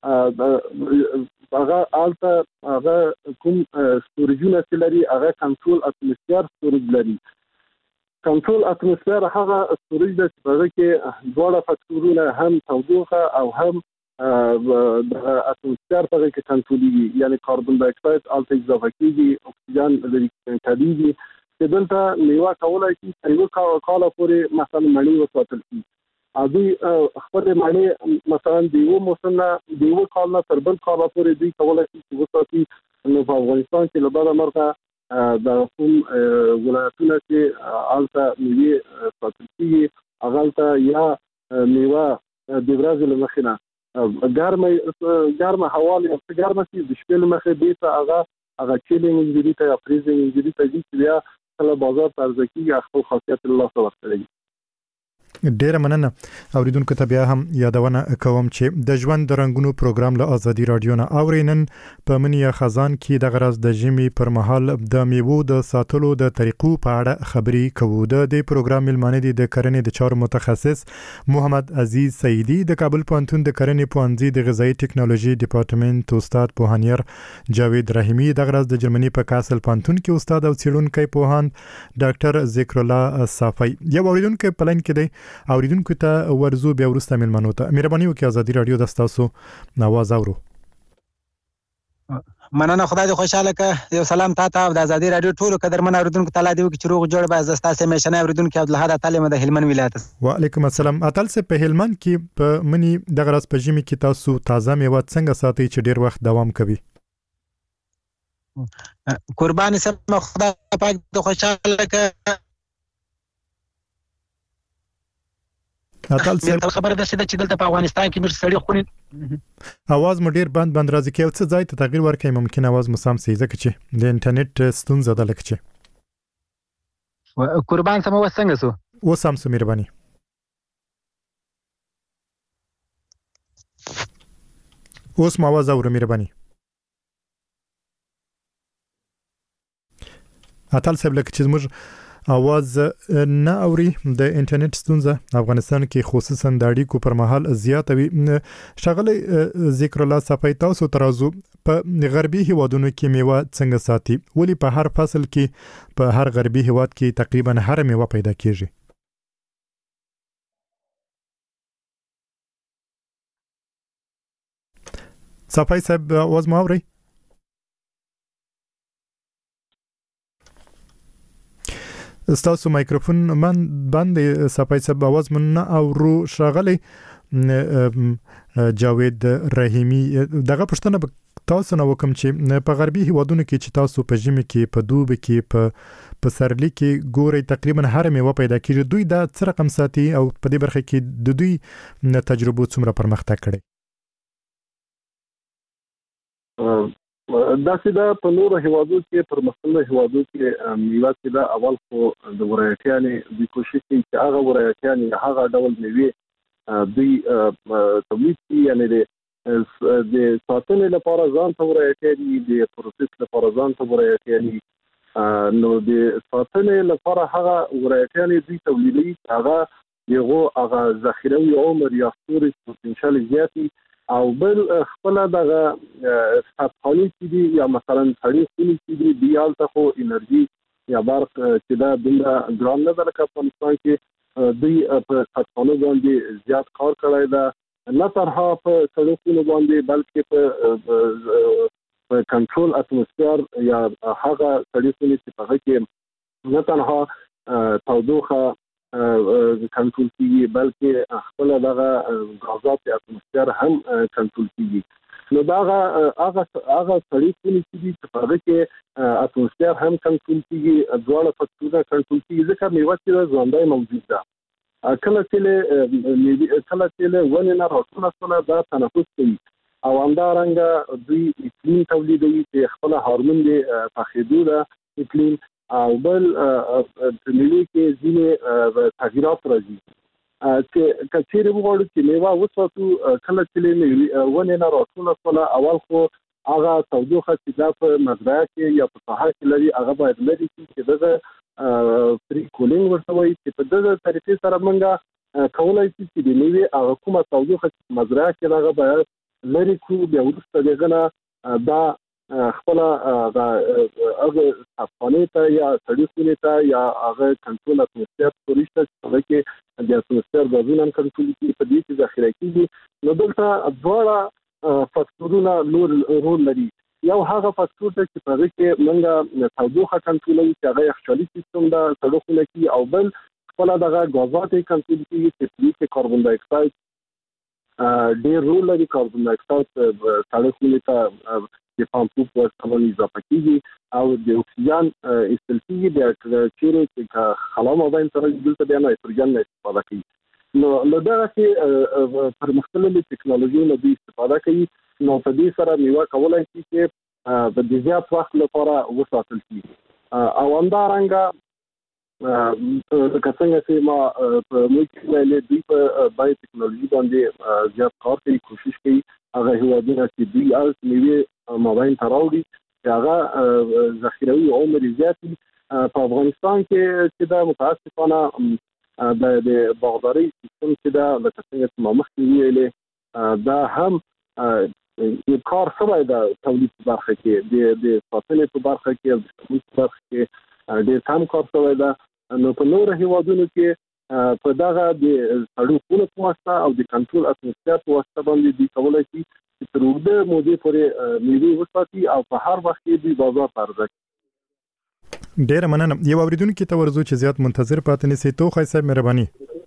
Speaker 6: هغه الته هغه کوم سټوریجونه چې لري هغه کنټرول اتموسفیر سټوریج لري کنټرول اتموسفیر هغه سټوریج د هغه کې دواړه فاکتورونه هم تودوخه او هم د اتموسفیر په کې کنټرولېږي یعنی کاربن ډای اکساید الته اضافه کېږي اکسیجن لري کېږي چې دلته میوه کولای شي یو کال پورې مثلا مڼې وساتل شي ا دوی خپل معنی مثلا د یو موسم نه د یو کال نه تر بل کال پورې دوی کولای شي چې وساتي نو په افغانستان کې له بعد مرګه د کوم ولایتونو چې الته میوه ساتل کیږي هغه یا میوه د ورځې له مخې نه ګرمه هوا له ګرمه چې د شپې له مخې به هغه چیلینګ انجری ته یا فریزینګ انجری ته دي چې بیا کله بازار ته عرضه کیږي خپل خاصیت الله سره ورکړي
Speaker 3: ډیره مننه اوریدونکو ته بیا هم یادونه کوم چې د ژوند د رنگونو پروګرام له ازادي رادیو نه اورینن په منیا خزان کې د غرض د جمی پر مهال د میوو د ساتلو د طریقو په اړه خبري کوو د پروګرام ملمانه دي د کرنې د چارو متخصص محمد عزیز سعیدی د کابل پوهنتون د کرنې پوهنځي د غذایی ټکنالوژي ډپارټمنټ استاد پوهانیر جاوید رحیمی د غرض د جرمني په کاسل پوهنتون کې استاد او څېړونکی پوهاند ډاکټر ذکر الله صافی یو اوریدونکو پلان کې دی اوریدونکو ته ورزو بیا ورسته ملمنو ته مهرباني وکړئ ازادي رادیو د تاسو نواز اورو
Speaker 7: مننه خدای دې خوشاله کړه یو سلام تاسو او د ازادي رادیو ټولو قدرمن اوریدونکو ته لا دی چې روغ جوړ به زستاسه میشنه اوریدونکو عبدالحد تعلیم د هلمند ولایت
Speaker 3: وعلیکم السلام اتل سه په هلمند کې په منی د غرض په جمی کې تاسو تازه میوه څنګه ساتي چې ډیر وخت دوام کوي
Speaker 7: قربان سم خدای پاک د خوشاله کړه
Speaker 3: اتل
Speaker 7: صاحب خبره ده چې دلته په افغانستان کې مر سړی خونی
Speaker 3: اواز مو ډیر بند راځي کې څه ځای ته تغییر ورکړي ممکن اواز مو سم سي ځکه چې د انټرنیټ ستونزه ده لکه چې
Speaker 7: قربان سم وسنګ سو
Speaker 3: و سم سو مهرباني اوس ما आवाज اورم مهرباني اتل صاحب لکه چې موږ आवाज نه اوري د انټرنیټ ستونزه افغانستان کې خصوصا د اړیکو پر مهال زیاتوي شغله ذکر الله صفای تاسو ترازو په غربي هیوادونو کې میوه څنګه ساتي ولی په هر فصل کې په هر غربي هیواد کې تقریبا هر میوه پیدا کیږي صفای صاحب आवाज مو اوري استاسو مایکروفون من باندې صفای صاحب आवाज من نه اورو شغله جاوید رحیمی دغه پښتنه تاسو نو کوم چې په غربي هیوادونو کې چې تاسو په ژمي کې په دوب کې په سرلی کې ګوري تقریبا هر میوه پیدا کیږي دوی دا څه رقم ساتي او په دې برخه کې د دوی تجربه څومره پرمختګ کړي
Speaker 6: دا چې دا په نورو هیوادو کې پرمختللو هیوادو کې میوه چې دا اول خو د ورایتیانې د کوشش کوي چې هغه ورایتیانې هغه ډول میوه دوی تولید کړي یعنی د ساتنې لپاره ځان ته ورایتیانې د پروسس لپاره ځان ته ورایتیانې نو د ساتنې لپاره هغه ورایتیانې دوی تولیدي هغه هغه ذخیروي عمر یا سټوریج پوتنشل زیاتی او بل خپل دغه ساتخاني چې دي یا مثلا سړی خوني چې دي دیالته خو انرژي یا برق چې دا دومره ګران نه ده لکه افغانستان کې دوی په ساتخانو باندې زیات کار کړی ده نه تنها په سړکونو باندې بلکې په کنټرول اتموسفیر یا هغه سړکونه چې په کې نه تنها تودوخه کنټرول کیږي بلکې خپل دغه غازات اتموسفیر هم کنټرول کیږي نو دغه هغه سړکونه چې په کې اتموسفیر هم کنټرول کیږي دواړه فاکتورونه کنټرول کیږي ځکه میوه چې ژوندۍ موجود ده کله چې ونه نه راټول سره دا تنفس کوي او همدارنګه دوی اقلیم تولیدوي چې خپل هورمون دی پخېدو ده اقلیم او بل ملي کې ځینې تغیرات راځي چې کچېره وګورئ چې میوه وساتو کله چې ونه نه راټول سره اول خو هغه تودوخه چې دا په مزرعه کې یا په ساحه کې لري هغه باید لري چې دغه فری کولینګ ورته وایي چې په دغه طریقې سره موږ کولای شو چې د میوه هغه کومه تودوخه چې مزرعه کې هغه باید لري کو بیا ورسته دغه دا خپل هغه افغاني ته یا سړی ته یا هغه کنټرول اتموسفیر پولیسته چې د اتموسفیر غوښتنه کنټرول کوي په دې چې ذخیره کیږي نو دلته دواړه فاکتورونه رول لري یو هغه فاکتور چې په کې موږ تودوخه کنټرولوي چې هغه یخچالي سیستم دا سړکونه کې او بل خپل دغه غازات کنټرول کوي چې کاربن ډای اکساید ډېر رول لري کاربن ډای اکساید سړکونه ته د پمپو په واسطه اضافه کیږي او د اکسیجن استلفي د چیرې چې خلا مابین سره دلته د نایتروجن استفاده کوي نو لدغه چې پرمختللې ټکنالوژي نو د استفاده کوي نو په دې سره میوه کولای شي چې د زیات وخت لپاره وساتل شي او همدارنګه څنګه چې ما په موږ له دې په بای ټکنالوژي باندې زیات کار کوي کوشش کوي هغه هیوادونه چې دوی اوس میوه مابین تراوړي هغه ذخیروي عمر زیاتی په افغانستان کې چې دا متاسفانه د باغداري سیستم چې دا لکه څنګه چې ما مخکې ویلې دا هم یو کار سره د تولید په برخه کې د فاصله په برخه کې او د تولید په برخه کې ډېر کم کار شوی ده نو په نورو هیوادونو کې په دغه د سړکونو په واسطه او د کنټرول اتموسفیر په واسطه باندې د کولای شي چې تر اوږده مودې پورې میوه وساتي او په هر وخت کې د بازار ارزښت
Speaker 3: ډېر مننه یو اوریدونکو ته ورزو چې زیات منتظر پاتې نشي توخی صاحب مهرباني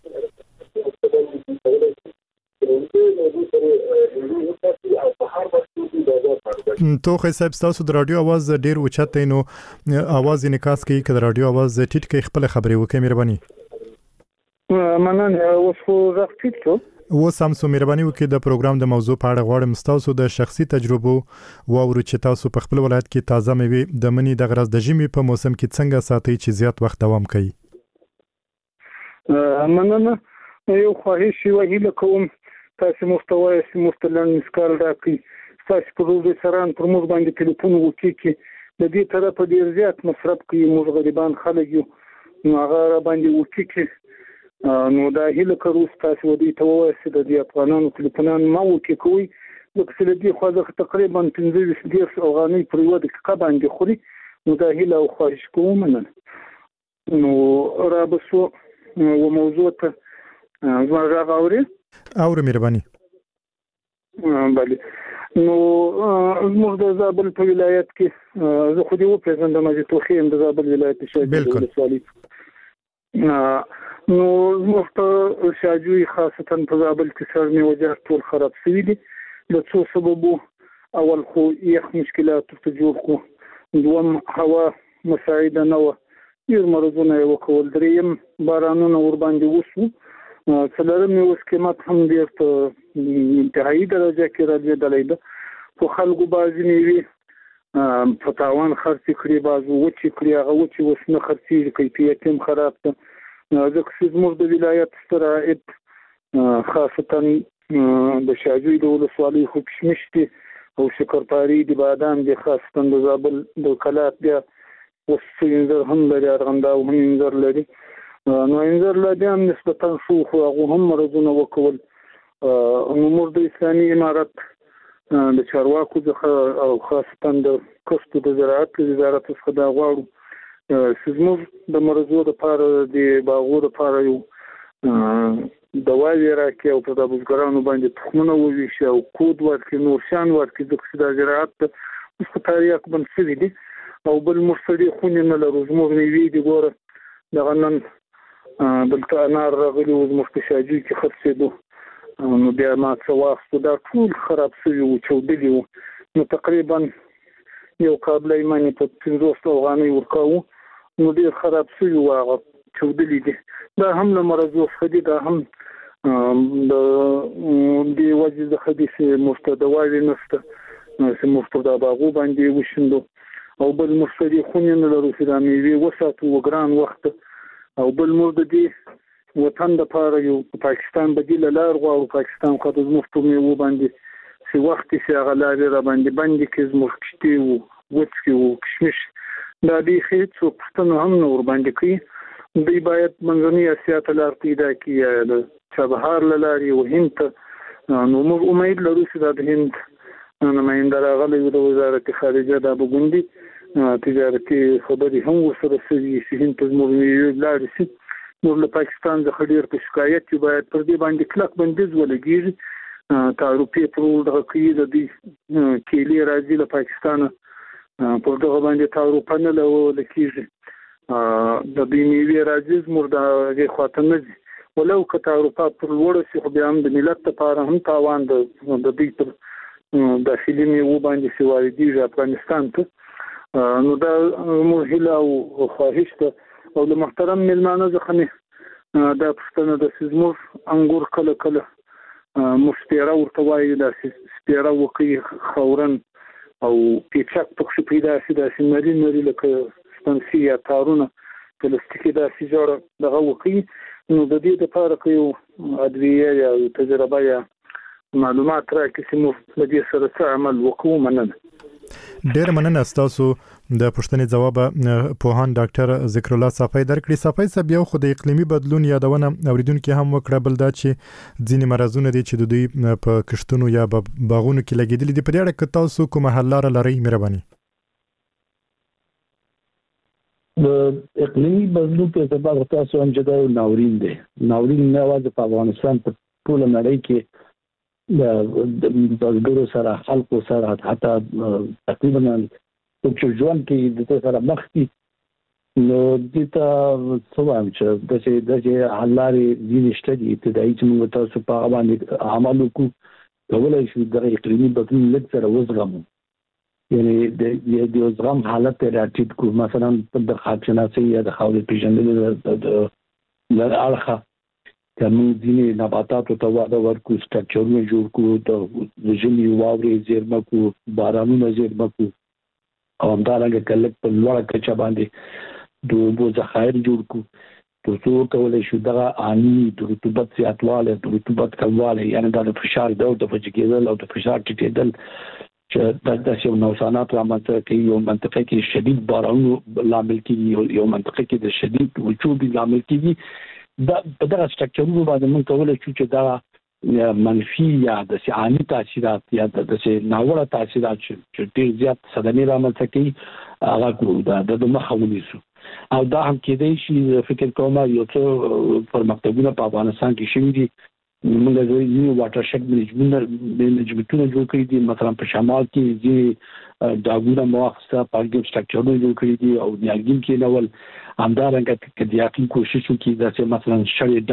Speaker 3: توخی صاحب تاسو د رادیو आवाज ډېر اوچت نو आवाज انعکاس کوي کله رادیو आवाज ټیټ کوي خپل خبرې وکړئ مهرباني
Speaker 6: مننه. اوس خو راځي څه
Speaker 3: و سامسو مهرباني وکړئ د پروګرام د موضوع په اړه غواړم تاسو د شخصي تجربو واورو چې تاسو په خپل ولایت کې تازه میوه د منی د غرض د ژمي په موسم کې څنګه ساتي چې زیات وخت دوام کوي.
Speaker 6: مننه. یو خواهش وهیله کوم تاسو محتوای مستلن سکال راکړي تاسو په روزي سره پر موږ باندې ټلیفون وکړي چې د دې طرفه ډیر زیات مصرف کوي موږ غریبان خلک یو نو هغه باندې وکړي نو دا هیله کوم تاسو ودی ته وایي د دې افغانانو ټلیفونان ما وکړي کوي د کسل دي خو تقریبا 15 اوغاني پر یو دقیقه باندې خوري نو دا هیله او خواهش کوم نو را بسو و موضوع ته زما غاوري
Speaker 3: اور مهرباني.
Speaker 6: بله نو موږ د زابل په ولایت کې زه خو دې و پیژندم چې توخیم د زابل ولایت شاید سوالي نو موږ په شاجوی خاصتا په زابل کې سرنی وجه ټول خراب شوی دي له څو سببو. اول خو یخ مشکلات ته جوړ کو دوم هوا مساعده نه و ډیر مرزونه یو کول دریم بارانونه ور باندې وسو څلورم یو سکمات هم ډیر ته انتهایی درجه کې راځي ده خو خلکو بازي نیوي په تاوان خرڅ کړي بازو وچی کړي هغه وچی وسنه خرڅي کیفیت هم خراب ده. ځکه چې زموږ د ولایت سترائد خاصتا د شاجوی د ولسوالۍ خو کشمش دي او شکرپاري د بادام دي خاصتا د زابل د کلات دي وسو انځر هم لري ارغنداو هم انځر لري نو انځر لري هم نسبتا شو خو هغه هم مرزونه وکول امور د اسلامي امارت د چارواکو څخه او خاصتا د کسب د زراعت وزارت څخه دا غواړو سیزموږ د مرزو د پاره د باغو د پاره یو دواوی راکې او په د بزګرانو باندې تخمونه وویشي او کود ورکړي نورشان ورکړي د زراعت اوس په تاریخ باندې څه دي او بل مشتري خونې نه لرو زموږ نیوي دي ګوره دغه نن دلته انار راغلي و زموږ په شاجوی کې خرڅېدو نو بیا ما څه واخستو دا ټول خراب شوي و چاودلي و نو تقریبا یو قابله ایمانې په 50 اوغانۍ ورکاوه نو ډیر خراب شوي و هغه چاودلي دي دا هم له مرضو څخه دي دا هم د دې وجې څخه دي چې موږ دواوې نشته چې موږ په دا باغو باندې وشیندو او بل مشتري خونې نه لرو چې دا میوې وساتو و ګران وخت او بل موږ د دې وطن دپاره یو پاکستان بدیله لار غواړو پاکستان خو د زموږ په میوو باندې چې وخت چې هغه لارې را باندې بندې کړي زموږ کښتې و وچکې و کشمش دا بیخي څوک پوښتنه هم نه ورباندې کوي دوی باید منځنۍ اسیا ته لار پیدا کړي یا د چابهار له لارې و هند ته نو موږ امید لرو چې دا د هند نماینده راغلی و د وزارت خارجه دا به ګوندي تجارتي خبرې هم ورسره شوي چې هند ته زموږ میوې لاړې شي موږ له پاکستان څخه ډېر په شکایت یو باید پر دې باندې کلک بندیز ولګېږي تعرفې پر دغه کوي د دې کیلې راځي له پاکستانه پر دغه باندې تعرفه نه لګول کېږي د دې میوې راځي زموږ د هغې خواته نه ځي ولو که تعرفه پر لوړه شي خو بیا هم د ملت لپاره هم تاوان د دوی پر داخلي میوو باندې چې واردېږي افغانستان ته نو دا زموږ هیله او خواهش ده او د محترم میلمانه څخه مې دا پوښتنه ده چې زموږ انګور کله کله موږ سپېره ورته وایو داسې سپېره وکړي خاورن او پیچک پکښې پیدا شي داسې نري نري لکه سپنسي یا تارونه پلاستیکي داسې جوړه دغه وکړي نو د دې دپاره که یو ادویه یا تجربه یا معلومات راکړي چې موږ له دې سره څه عمل وکړو مننه.
Speaker 3: ډېر مننه ستاسو د پوښتنې ځواب پوهان ډاکټر ذکر الله صافی درکړي. صافی صاحب یو خو د اقلیمي بدلون یادونه اوریدونکو هم وکړه بل دا چې ځینې مرزونه دي چې د دوی په کښتونو یا باغونو کې لګېدلي دي په دې اړه که تاسو کومه حل لاره لرئ مهرباني.
Speaker 5: د اقلیمي بدلون په اعتبار تاسو هم چې دا ناورین دی ناورین نه یوازې په افغانستان په ټوله نړۍ کې د بزګرو سره خلکو سره حتی تقریبا چې ژوند کې د سره مخ دي نو د ته څه وایم چې د حل لارې ځینې شته دي ابتدایي چې موږ تاسو په باندې عمل وکړو کولی شو د اقلیمي بدلون لږ سره وزغمو یعنې د زغم حالت ته راټیټ کړو مثلا د خاکشناسۍ یا د خاورې پېژندنې له اړخه موږ ځینې نباتاتو ته وده ورکو، سټرکچرونه جوړ کړو، د ژمي واورې زیرمه کړو، بارانونه زیرمه کړو، او همدارنګه کلک په لوړه کچه باندې د اوبو ذخایر جوړ کړو تر څو کولی شو دغه آني د رطوبت زیاتوالی، د رطوبت کموالی، یعنې دا د فشار د وجه کېدل او د فشار ټیټېدل چې داسې یو نوسانات رامنځته کوي. یو منطقه کې شدید بارانونو لامل کېږي، یو منطقه کې د شدید وچوبې لامل کېږي. دا په دغه سټرکچرونو باندې موږ کولی شو چې دا منفي یا داسې آني تاثیرات یا داسې ناوړه تاثیرات چې ډېر زیات صدمې رامنځته کوي هغه کړو، د مخه ونیسو. او دا هم کېدای شي فکر کوم یو څه پرمختګونه په افغانستان کې شوي دي. موږ د یو واټر شیډ منیجمنټونه جوړ کړي دي، مثلا په شمال کې ځینې داګونه مواخصه پارکینګ سټرکچرونه جوړ کړي دي او نیالګین کېنول. همدارنګه که د یقین کوشش وکړي داسې مثلا شړې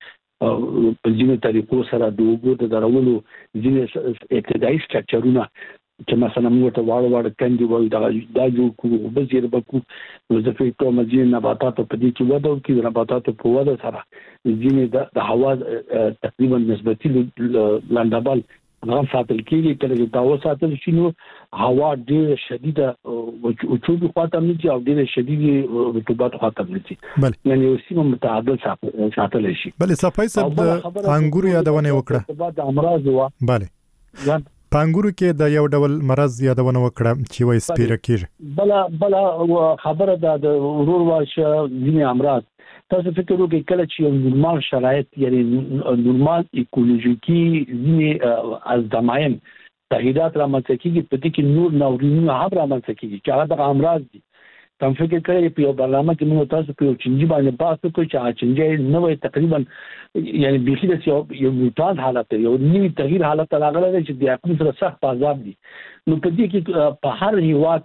Speaker 5: ډاګې په ځینو طریقو سره د اوبو د درولو ځینې ابتدایي سټرکچرونه چې مثلا موږ ته واړه کندې وایو دا جوړ کړو، اوبه زیرمه کړو. نو زه فکر کوم ځینې نباتاتو په دې کې وده وکړي. د نباتاتو په وده سره ځینې د هوا تقریبا نسبتي لنډبل هغه ساتل کېږي. کله چې دا وساتل شي نو هوا ډېره شدیده وچوبې خواته هم نه او ډېره شدیدې رطوبت خواته هم نه، یعنې یو سیمه متعادل ساتلی شي.
Speaker 3: بلې صفای صاحب د انګورو یادونه وکړه.
Speaker 5: د امراض وه
Speaker 3: بله په انګورو کې د یو ډول مرض یادونه وکړه چې وایي سپیره کېږي.
Speaker 5: بله خبره ده د ورور واشه ځینې امراض. تاسو فکر وکړئ کله چې یو نورمال شرایط یعنې نورمال ایکولوژیکي ځینې از دمایم تغییرات رامنځته کېږي، په دې کې نور ناورینونه هم رامنځته کېږي چې هغه دغه امراض دي. تم فکر کړئ په یو برنامه کې موږ تاسو په یو چنجي باندې بحث وکړو چې هغه چنجي نوی تقریبا یعنی بیخي د یو میوټانت حالت یو نوی تغییر حالت راغلی دی چې د اقلیم سره سخت عذاب دي. نو په دې کې په هر هیواد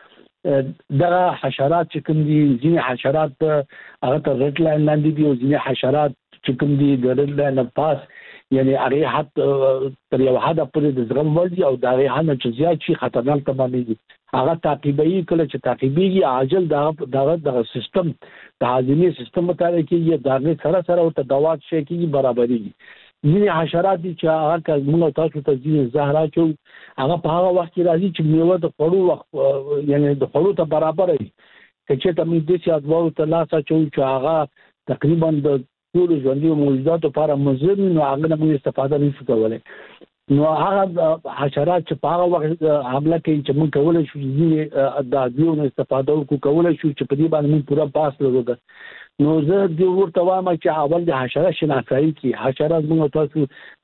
Speaker 5: کې دغه حشرات چې کوم دي، ځینې حشرات هغه ته ریډ لاین لاندې دي او ځینې حشرات چې کوم دي د ریډ لاین پاس یعنی هغه حد تر یو حد پورې د زغم وړ دي او دا هغه نه چې زیات شي خطرناک تمامي دي. هغه تعقیبي کله چې تعقیبيږي عاجل دغه سیستم د هاضمې سیستم مطابق کېږي، دغه سره سره او تداوات شي کېږي برابرېږي. ځینې حشرات دي چې هغه موږ تاسو ته ځینې زهرا چو هغه په هغه وخت کې راځي چې میوه د خوړو وخت یعنی د خوړو ته برابر وي. چې ته موږ د سیاست وو ته لاس اچو چې هغه تقریبا د ټول ژوندۍ موجوداتو لپاره مضر نو هغه نه موږ استفاده نشو کولای. نو هغه حشرات چې په هغه وخت حمله کوي چې موږ کولای شو چې د ادویو استفاده وکړو، کولای شو چې په دې باندې موږ پوره باس لرو. نو زه د ورته وایم چې اول د حشرات شناسایی کې حشرات موږ تاسو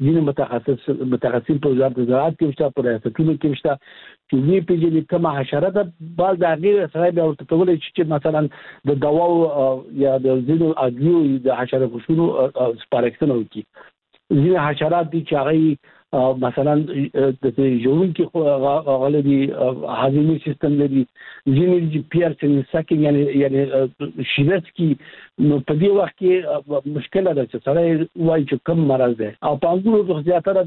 Speaker 5: ځینې متخصصین په وزارت زراعت کې شته، په ریاستونو کې شته چې وی پیژني کومه حشره ده. بعض د هغې سره بیا ورته کولی شي چې مثلا د دواو یا د ځینو ادویو د حشره کشونو سپارښتنه وکړي. ځینې حشرات دي چې هغه مثلا د ژوونکي غلبي هاضمي سیستم لري، ځینې پیرسن سکینګ یعنی شیرت کې. نو په دې وخت کې مشکله ده چې سړی وایي چې کم مرض دی. او په انګورو زیاتره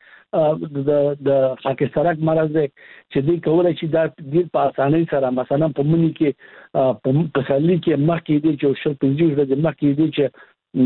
Speaker 5: دغه د خاکسترک مرض دی چې دوی کولی شي دا ډېر په اسانۍ سره مثلا په مني کې په پسرلي کې مخکې دی چې 15 ورځې مخکې دی چې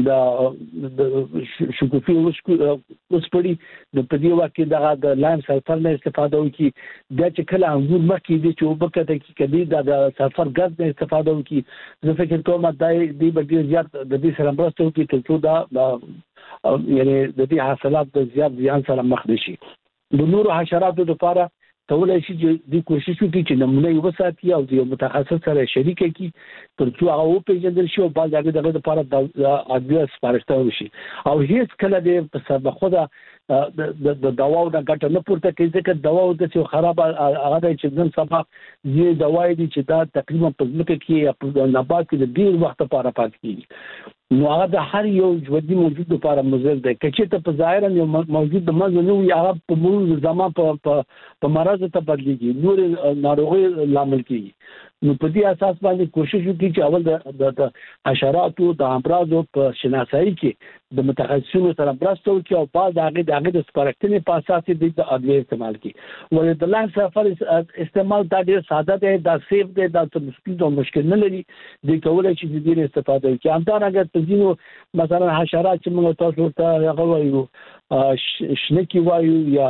Speaker 5: د شګوفي وسپړي. نو په دې وخت کې دغه د لایم سلفر نه استفاده وکړي. دا چې کله انګور مخکې دي چې وبکته کې کدي د سلفر ګاز نه استفاده وکړي. زه فکر کوم دا د ډېر زیات د دې سره مرسته وکړي تر څو دا یعنی د دې حاصلات د زیات زیان سره مخ نشي. د نورو حشراتو لپاره کولای شي چې د کوشش وکړي چې نمونه یې وساتي او د یو متخصص سره شریک کړي تر څو هغه وپېژندل شي او بعد هغه دغه لپاره د ادویه سپارښتنه وشي. او هیڅ کله د په خود د دواو نه ګټه نه پورته کوي، ځکه دواو د څه خراب هغه چې نن سبا یې دوايي دي چې دا تقریبا په ځمکه کې په نبات کې د ډیر وخت لپاره پاتې کیږي. نو هغه د هر یو ژوندي موجود لپاره مضر دی. که چې په ظاهرا یو موجود د مزه نه وي هغه په مرور زمان په مرض ته بدلېږي، نور ناروغي لامل کیږي. نو په دې اساس باندې کوشش وکړي چې اول د حشراتو د امراضو په شناسایی کې د متخصصینو سره مرسته وکړي او بعد هغه د سپارښتنې په اساس د ادویه استعمال کړي. ولې د لاند سفر استعمال دا ډېر ساده دی، دا سیف دی، دا څه مشکل نه لري، د کولای شي د دې استفاده وکړي. همدارنګه په ځینو مثلا حشرات چې موږ تاسو ته هغه وایو شنکی وایو یا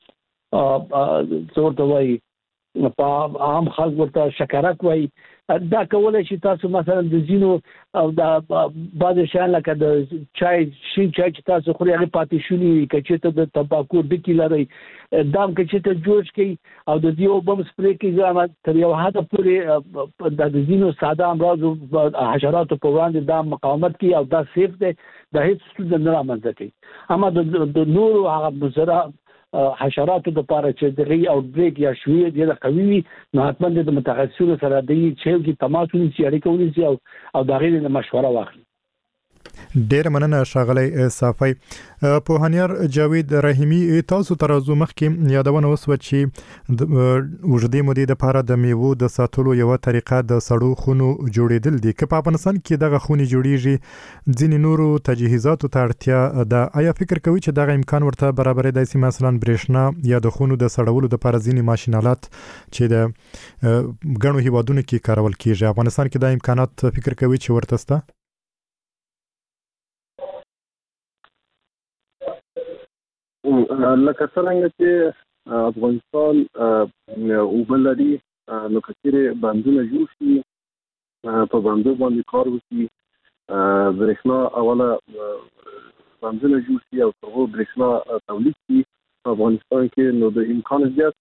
Speaker 5: څورته وایي په عام خلک ورته شکرک وایي، دا کولای شي تاسو مثلا د ځینو او د بعض شیان لکه د چای شین چای چې تاسو خوري هغه پاتې شوني کچې ته د تمباکو ډکی لري دام کچې ته جوړ کړي او د دې وبم سپری کې ځما تر یو حد پورې د ځینو ساده امراض حشراتو په وړاندې دا مقاومت کوي او دا سیف دی، دا هیڅ ستونزه نه رامنځته کوي. اما د نورو هغه مزرعه حشراتو د پاره چې د او بریک یا شوی د قوي نو حتما د متخصصینو سره د چې کی تماس ونیسي، اړیکه ونیسي او د غیر مشوره واخلي.
Speaker 3: ډیر مننه ښاغلی صافی. پوهانیار جاوید رحیمی تاسو ترازو مخکې یادونه وسو چې د وجودي مودې د لپاره د میوو د ساتلو یو طریقه د سړو خونو جوړیدل دي. که په افغانستان کې دغه خونې جوړیږي ځینې نورو تجهیزاتو ته اړتیا ده، آیا فکر کوي چې دغه امکان ورته برابرې دی چې مثلا برېښنا یا د خونو د سړولو لپاره ځینې ماشینالات چې د ګڼو هیوادونو کې کارول کیږي، افغانستان کې دا امکانات فکر کوي چې ورته شته؟
Speaker 6: لکه څنګه چې افغانستان اوبلري نو کچېره بندونه جوړ شي په بندو باندې کار وکړي، برېښنا اوله بندونه جوړ شي او څو برېښنا تولید شي په افغانستان کې، نو د امکان زیات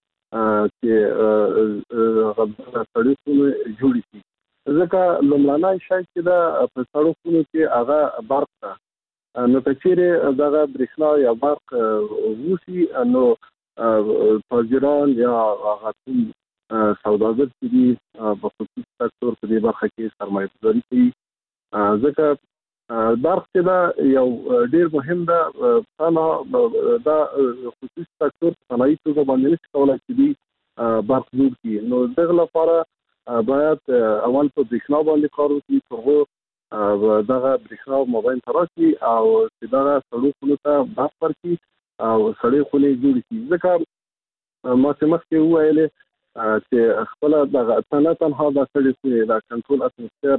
Speaker 6: چې غبرګون سړکونه جوړ شي. ځکه لومړنی شی چې دا په سړکونو کې هغه برق ده، نو کچېره دغه برېښنا یا برق وشي نو تاجران یا هغه سوداګر چې دي په خصوصي سکتور په دې برخه کې سرمایه گذاري کوي. ځکه برق چې دا یو ډېر مهم ده، دا خصوصي سکتور په صنایع توګه باندې نشي کولی چې دي برق جوړ کړي. نو دغه لپاره باید اول په برېښنا باندې کار وکړي، تر دغه برېښنا موبایل ته راشي او چې دغه سړو خونو ته برق ورکړي او سړې خونې جوړې شي. ځکه ما چې مخکې وویلې چې خپله دغه نه تنها دا سړې خونې دا کنټرول اتموسفیر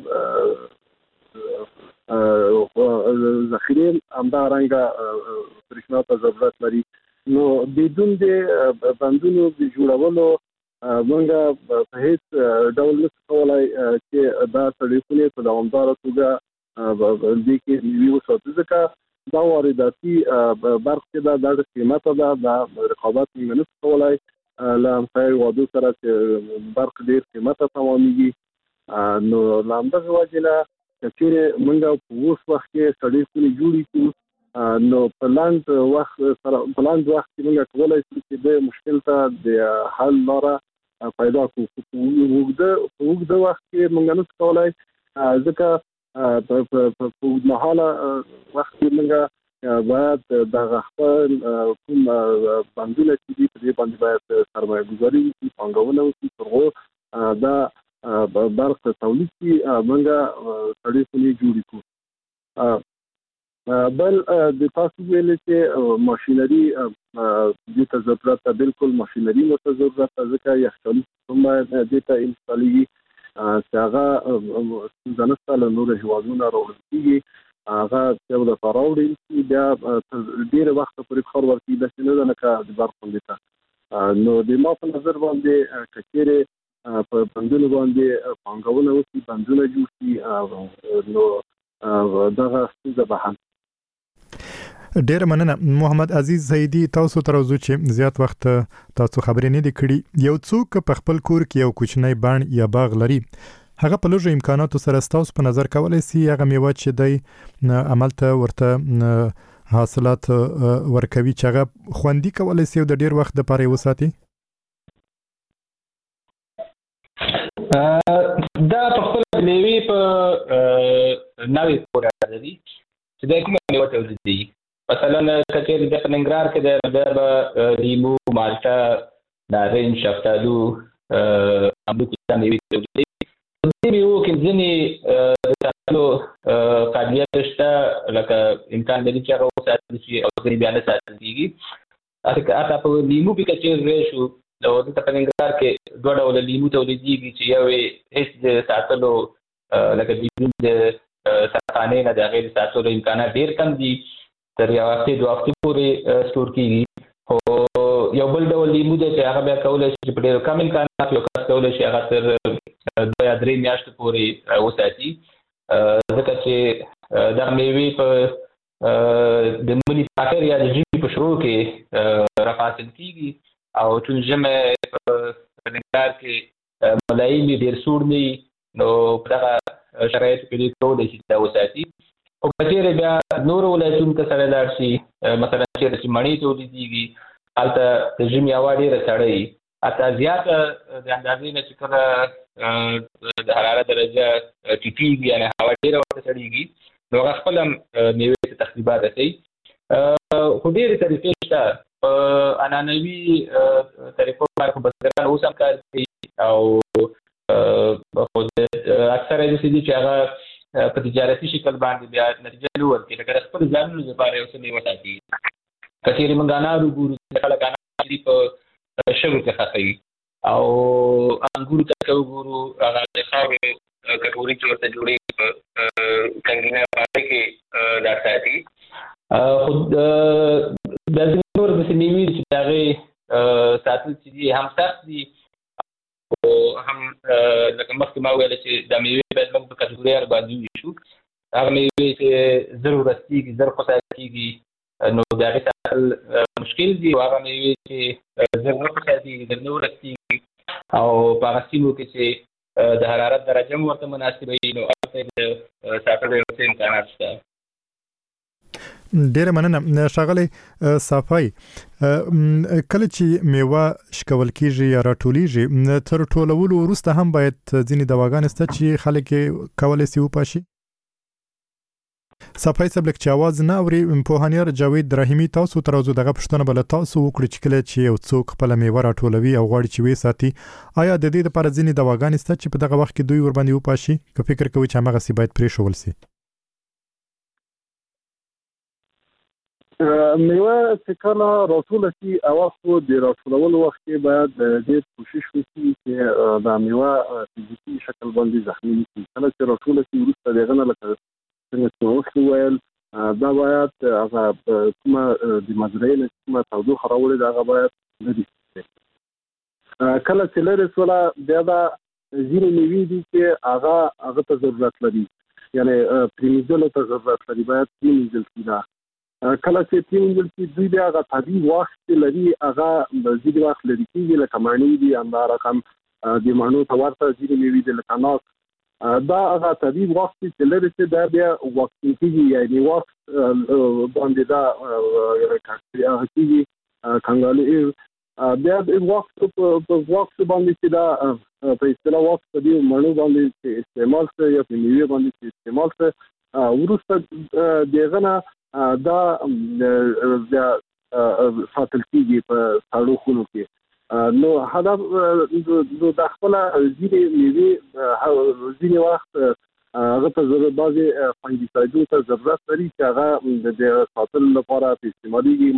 Speaker 6: ذخیرې همدارنګه برېښنا ته ضرورت لري، نو بدون د بندونو د جوړولو موږ په هیڅ ډول نشو کولی چې دا سړې خونې په دوامداره توګه دې کې میوې وساتو. ځکه دا وارداتي برق چې دا ډېره قیمته ده، دا رقابت موږ نشو کولی له همسایه هېوادو سره چې برق ډېر قیمته تمامېږي. نو له همدغې وجې نه که چېرې موږ په اوس وخت کې سړې خونې جوړې کړو نو په لاند وخت کې موږ کولی شو چې د مشکل ته د حل لاره پیدا کړو. په اوږده وخت کې موږ نشو کولی، ځکه په اوږدمهاله وخت کې موږ باید دغه خپل کوم بندونه چې دي په دې باندې باید سرمایه گذاري وکړي، پانګونه وکړي، تر هغو دا برق تولید کړي موږ سړې خونې جوړې کړو. بل د تاسو ویلې چې ماشینري دې ته ضرورت ده، بالکل ماشینري ته ضرورت ده، ځکه یخچالي سیستم باید دې ته انسټالېږي چې هغه ستونزه له نورو هېوادونو راوړل کېږي، هغه یو دفعه راوړل شي بیا ډېره وخته پورې کار ورکوي، داسې نه ده لکه د برق غوندې ته. نو د ما په نظر باندې که چېرې په بندونو باندې پانګونه وکړي، بندونه جوړ شي، نو دغه ستونزه به حل.
Speaker 3: ډیر مننه. محمد عزیز زیدی تاسو ترازو چې زیات وخت تاسو خبرې نه دي کړي، یو څوک په خپل کور کې یو کوچنی بڼ یا باغ لري، هغه په لږو امکاناتو سره تاسو په نظر کولای شي هغه میوه چې دی عمل ته ورته حاصلات ورکوي چې هغه خوندي کولای شي او د ډیر وخت لپاره وساتي؟
Speaker 4: دا په خپل میوې په نوې پورې راځي چې دا کومه میوه تولیدوي. مثلا کچېرې د په ننګرهار کې د لیمو، مالټه، نارنج، شفتالو امریکا د میوې تولیدوي. په دې میوو کې ځینې د ساتلو قابلیت شته، لکه امکان لري چې هغه وساتل شي او ځینې بیا نه ساتل کېږي. حتی په لیمو کې که چېرې راشو، نو دلته په ننګرهار کې 2 ډوله لیمو تولیدېږي چې یو یې هېڅ د ساتلو لکه بیرون د ساتخانې نه د هغې د ساتلو امکانات ډېر کم دي، تر 1 هفتې 2 هفتې پورې سټور کېږي. خو یو بل ډول لیمو دی چې هغه بیا کولی شي چې په ډېرو کم امکاناتو یو کس کولی شي هغه تر 2 یا 3 میاشتو پورې وساتي، ځکه چې دغه میوې په د مني په اخر یا د ژمي په شروع کې راحاصل کېږي، او چون ژمی په ننګرهار کې ملایم یې ډېر سوړ نه وي، نو په دغه شرایطو کې دوی کولی شي دا وساتي. خو که چېرې بیا نورو ولایتونو ته سړی لاړ شي، مثلا چېرې چې مڼې تولیدېږي، هلته د ژمي هوا ډېره سړه وي، حتی زیاته د اندازې نه چې کله د حرارت درجه ټیټېږي، یعنې هوا ډېره ورته سړېږي، نو هغه خپله هم میوې ته تخریبات رسوي. خو ډېرې طریقې شته. په عنعنوي طریقو باندې خو بزګران اوس هم کار کوي، او خو اکثره یې داسې دي چې هغه په تجارتي شکل باندې بیا نتیجه نه ورکوي، لکه د خپلو ځانونو لپاره یو څه میوه ساتي. که چېرې موږ انار وګورو، خلک انار دي په شګو کې ښخوي، او انګورو ته که وګورو، هغه د خاورو کټوري چې ورته جوړېږي په کنګینه باندې کې دا ساتي. خو دا ځینې نور داسې میوې دي چې د هغې ساتل چې دي هم سخت دي، او هم لکه مخکې ما وویله چې دا میوې باید موږ په کټګوریانو باندې وویشو. هغه میوې چې زر ورستېږي، زر خوسا کېږي، نو د هغې ساتل مشکل دي، او هغه میوې چې زر نه خوسا کېږي، زر نه ورستېږي، او په هغه سیمو کې چې د حرارت درجه هم ورته مناسبه وي، نو هلته د ساتلو یو څه امکانات شته.
Speaker 3: ډیره مننه ښاغلی صافی. کله چې میوه شکول کیږي یا راټولیږي، تر ټولولو وروسته هم باید ځینې دواګانې شته چې خلک کولی شي وپاشي. صافی صاحب لکه چې اواز نه اوري، پوهانیار جاوید رحیمي تاسو ته راځو. دغه پوښتنه به له تاسو وکړو چې کله چې یو څوک خپله میوه راټولوي او غواړي چې وساتي، آیا د دې لپاره ځینې دواګانې شته چې په دغه وخت کې دوی ورباندې وپاشي، که فکر کوي چې همغسې باید پرېښول شي؟
Speaker 6: میوه چې کله راټوله شي، اول خو د راټولولو وخت کې باید ډېر کوشش وشي چې دا میوه فزیکي شکل باندې زخمي نه شي. کله چې راټوله شي، وروسته د هغه نه لکه څنګه چې مخکې وویل، دا باید هغه کومه د مزرعې نه کومه تودوخه راوړې ده، هغه باید لرې شي. کله چې لرې شوله، بیا دا ځینې میوې دي چې هغه ته ضرورت لري، یعنې پرېمینځلو ته ضرورت لري، باید پرېمینځل شي. دا کله چې پرېمینځل شي، دوی بیا هغه طبیعي وخت لري، هغه ځینې وخت لرې کېږي، لکه مڼې دي، همدا رقم د مڼو ته ورته ځینې میوې دي لکه ناک. دا هغه طبیعي وخت چې لرې شي، دا بیا وقفې کېږي، یعنې وخت باندې دا هغه کېږي کنګالي. بیا د وخت په وخت باندې چې دا په اصطلاح وخت په دې مڼو باندې چې استعمال شي یا په میوې باندې چې استعمال شي، وروسته د هغه نه دا ساتل کېږي په سړو خونو کې. نو هدف د خپل ځینې میوې ځینې وخت هغه ته ضرورت بعضې فنګیسایډونو ته ضرورت لري چې هغه د ساتلو لپاره په استعمالېږي.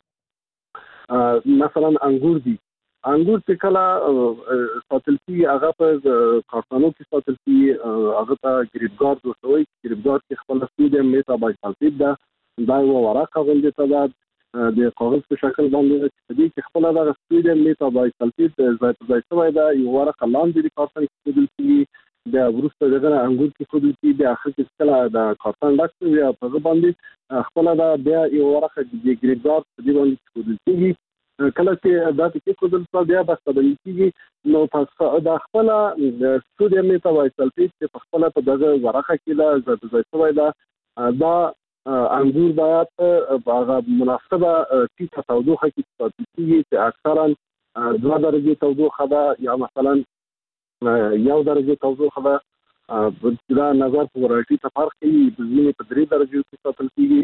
Speaker 6: مثلا انګور دي، انګور چې کله ساتل کېږي، هغه په کارخانو کې ساتل کېږي، هغه ته ګریپګارد ورته وایي. ګریپګارد کې خپله سودیم میتابایسلفیټ ده، دا یوه ورقه غوندې ته ده د کاغذ په شکل باندې، چې په دې کې خپله دغه سودیم میتابایسلفیټ ځای په ځای شوی ده، یو ورقه لاندې د کارتن کې ښودل کېږي، بیا وروسته دغه نه انګور کې ښودل کېږي، بیا اخر کې کله د کارتن ډک شي، بیا په هغه باندې خپله دا بیا یو ورقه د ګریپګارد په دې باندې ښودل کېږي. کله چې دا پکې ښودل شوه، بیا بسته‌بندي کېږي. نو دا خپله سودیم میتابایسلفیټ چې په خپله په دغه ورقه کې ده، ځای په ځای شوی ده، دا انګور باید هغه مناسبه ټیټه تودوخه کې ساتل کېږي، چې اکثرا 2 درجې تودوخه ده، یا مثلا 1 درجې تودوخه ده. دا نظر په ورایټي ته فرق کوي، ځینې په 3 درجو کې ساتل کېږي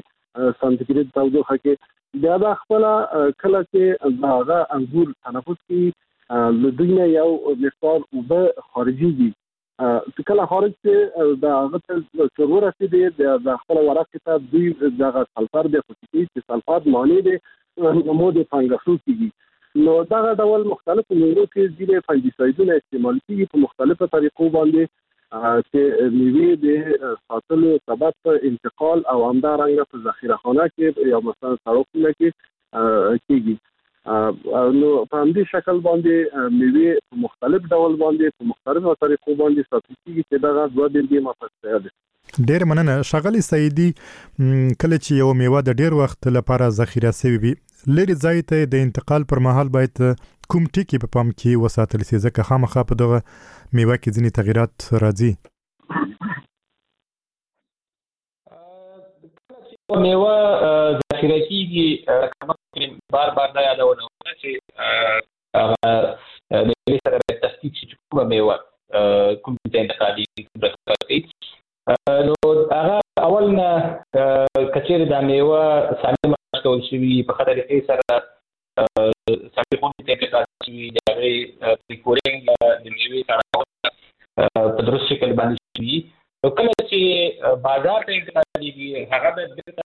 Speaker 6: سانتیګریډ تودوخه کې. بیا دا خپله کله چې هغه انګور تنفس کوي، له دوی نه یو مقدار اوبه خارجيږي چې کله خارج کې د هغه څلور رسیدي د خپل ورقه ته دوی دغه سلفر د خصوصي چې سلفات معنی دي نمود فنګسو کیږي نو دا ډول مختلفو میوو کې ځینې فنګیسایدونه استعمال کیږي په مختلفو طریقو باندې چې میوې د ساتلو سبب انتقال او همدارنګه په ذخیره خانه کې یا مثلا سړکونو کې کیږي نو په همدې شکل باندې میوې په مختلف ډول باندې په مختلفو طریقو باندې ساتل کیږي چې دا دوه دې مفصله ده.
Speaker 3: ډیر مننه ښاغلی سعیدي. کله چې یو میوه د ډیر وخت لپاره ذخیره شوی وي لري ځای ته د انتقال پر مهال باید کوم ټکی په پام کې وساتل شي ځکه خامخا په دغه میوه کې ځینې تغیرات راځي.
Speaker 4: میوه ذخیره کیږي بار دا یادونه چې د سره تصدیق چې کومه میوه کوم ځای انتقالي کوي نو هغه اول نه کچېره د میوه سالم کول شي په خاطر کې سره سالمون ته انتقال شي د پریکورینګ د میوه سره په درست شکل باندې شي نو کله چې بازار ته انتقالي هغه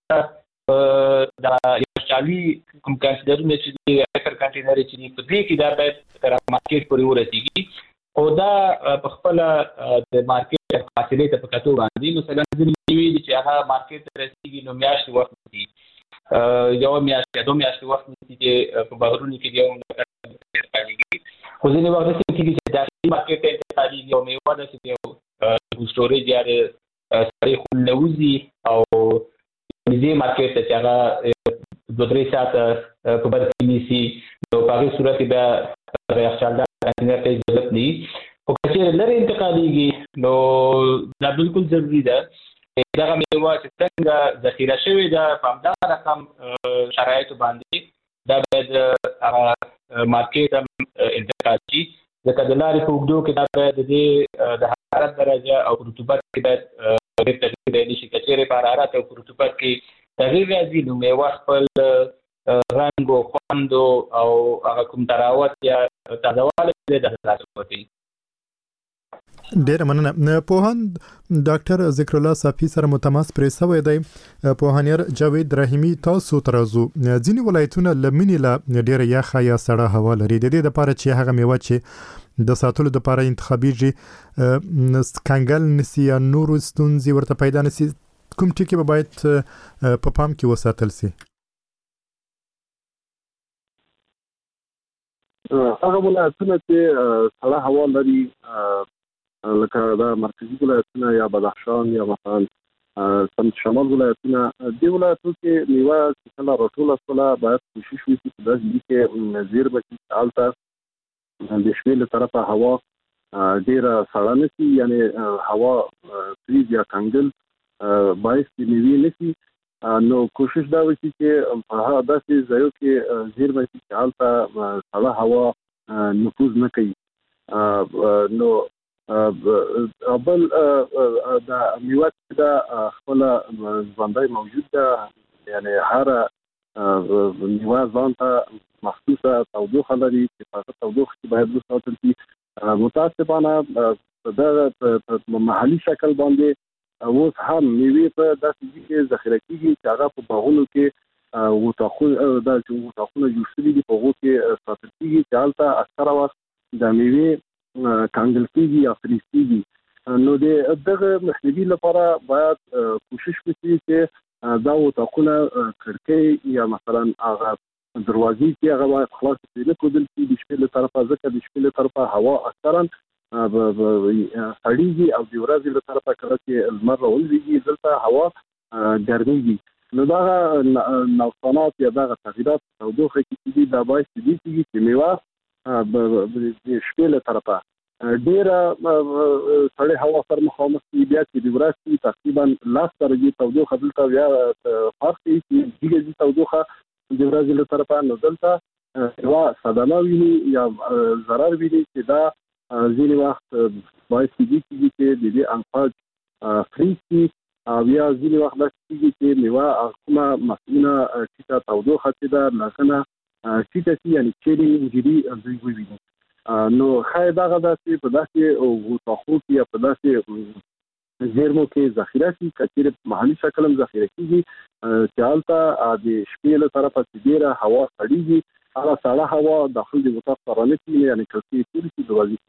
Speaker 4: به د یاشالي کوم کنسیډرونه چې اکر کنټینر چې په دې کې دا باید تر مارکیټ پورې ورسیږي او دا په خپل د مارکیټ فاصله ته په کتو باندې مثلا د میوې چې هغه مارکیټ ته رسیږي نو میاشت وخت دي یو میاشت یا دوه میاشتې وخت دي چې په بهرونی کې یو انتقالي خو ځینې وخت چې د مارکیټ ته انتقالي یو میوه د یو سټوریج یا د سړی خو نوځي او دې مارکیټ ته چې هغه 2-3 ساعت په بل کې نيسي نو په هغه صورت کې بیا یخچال کنټینر ته ضرورت نه او چې لري انتقاليږي نو دا بالکل ضروري ده چې دا میوه چې څنګه ذخیره شوی ده په همدغه رقم شرایط باندې دا باید مارکیټ انتقال شي ځکه د لارې په اوږدو کې دا باید د حرارت درجه او رطوبت کې باید تغییر نشي کچېرې په حرارت او رطوبت کې تغییر راځي نو میوه خپل رنګ او خوند او هغه کوم تراوت یا تازهوالی د ترلاسه کوي.
Speaker 3: ډیر مننه. پوهاند ډاکټر ذکر الله صافي سره متماس پرې سوی دی. پوهانیر جاوید رحیمی تاسو ترازو ځینې ولایتونه لمنې لا ډیر یخه یا سړه هوا لري د دې لپاره چې هغه میوه چې د ساتلو لپاره انتخابیږي کنګل نسی یا نور ستونزې ورته پیدا نسی کوم ټکی به باید په پام کې وساتل شي؟
Speaker 6: هغه ولایتونه چې سړه هوا لري لکه دا مرکزي ولایتونه یا بدخشان یا مثلا سمت شمال ولایتونه دې ولایتونو کې میوه چې کله راټوله شوله باید کوشش وشي چې داسې وي چې زیر به چې هلته د شپې له طرفه هوا ډېره سړه نه شي یعنې هوا فریز یا کنګل باعث د میوې نه شي نو کوشش دا وکړي چې په داسې ځایو کې زیر به چې هلته سړه هوا نفوذ نه کوي نو بل دا میوه چې دا خپله ژوندی موجود ده یعنې هره میوه ځان ته مخصوصه تودوخه لري چې په هغه تودوخه کې باید وساتل شي متاسفانه دغه محلي شکل باندې اوس هم میوې په داسې ځای کې ذخیره کیږي چې هغه په باغونو کې وطاقونه جوړ شوي دي په هغو کې ساتل کیږي چې هلته اکثره وخت د میوې کنګل کیږي یا فریز کیږي نو د دغه مخنیوي لپاره باید کوشش وشي چې دا وطاقونه کړکۍ یا مثلا هغه دروازې چې هغه باید خلاصې نه کودل شي د شپې له طرفه ځکه د شپې له طرفه هوا اکثرا سړیږي او د ورځې له طرفه کله چې لمر راولویږي دلته هوا ګرمیږي نو دغه نقصانات یا دغه تغییرات تودوخه کې دي دا باعث دي چې میوه د شپې له طرفه ډېره سړې هوا سره مخامخ کېږي بیا چې د ورځې تقریبا 10 درجې تودوخه دلته بیا فرق کوي چې ډېره تودوخه د ورځې له طرفه نو دلته هوا صدمه ویني یا ضرر ویني چې دا ځینې وخت باعث کېږي چې د دې انفاج فریز شي او یا ځینې وخت داسې کېږي چې میوه کومه مسؤونه ټیټه تودوخه چې ده لکه ټیټه شي یعنې چیلینګ انجري دوی وویني نو خای دغه داسې په داسې او تاخو کې یا په داسې زیرمو کې ذخیره شي کثیر محلي شکل هم ذخیره کیږي چې حالته د شپې له طرفه چې ډیره هوا سړیږي هغه سړه هوا داخل دی وطاق سره نه کیږي یعنی کلسي ټول کې دوازي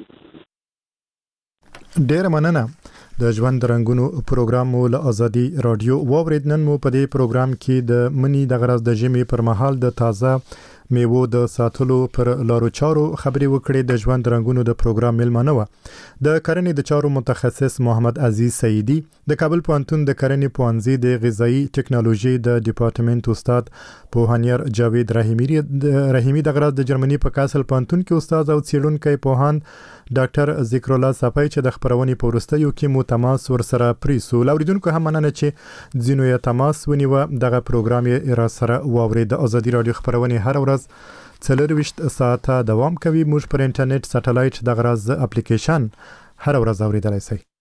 Speaker 3: ډیر مننه د ژوند رنگونو پروګرام مو له ازادي رادیو واوریدنن مو په دې پروګرام کې د منی د غرض د جمی پر مهال د تازه میوو د ساتلو پر لارو چارو خبري وکړې د ژوند رنگونو د پروګرام ملمنه و د کرنې د چارو متخصص محمد عزیز سعیدی د کابل پوهنتون د کرنې پوهنځي د غذایی ټکنالوژي د ډپارټمنټ استاد پوهانير جاوید رحیمی د غرض د جرمني په کاسل پوهنتون کې استاد او څېړونکی پوهان ډاکټر ذکر الله صفای چې د خبرونې په ورستیو کې مو تماس ورسره پریسو لوریدونکو هم مننه چې ځینو یې تماس ونیو دغه پروګرام یې را سره واورید د ازادي رادیو خبرونه هر ورځ 24 ساعته دوام کوي موږ پر انټرنیټ سټلایټ د غرض اپلیکیشن هر ورځ اوریدلای شئ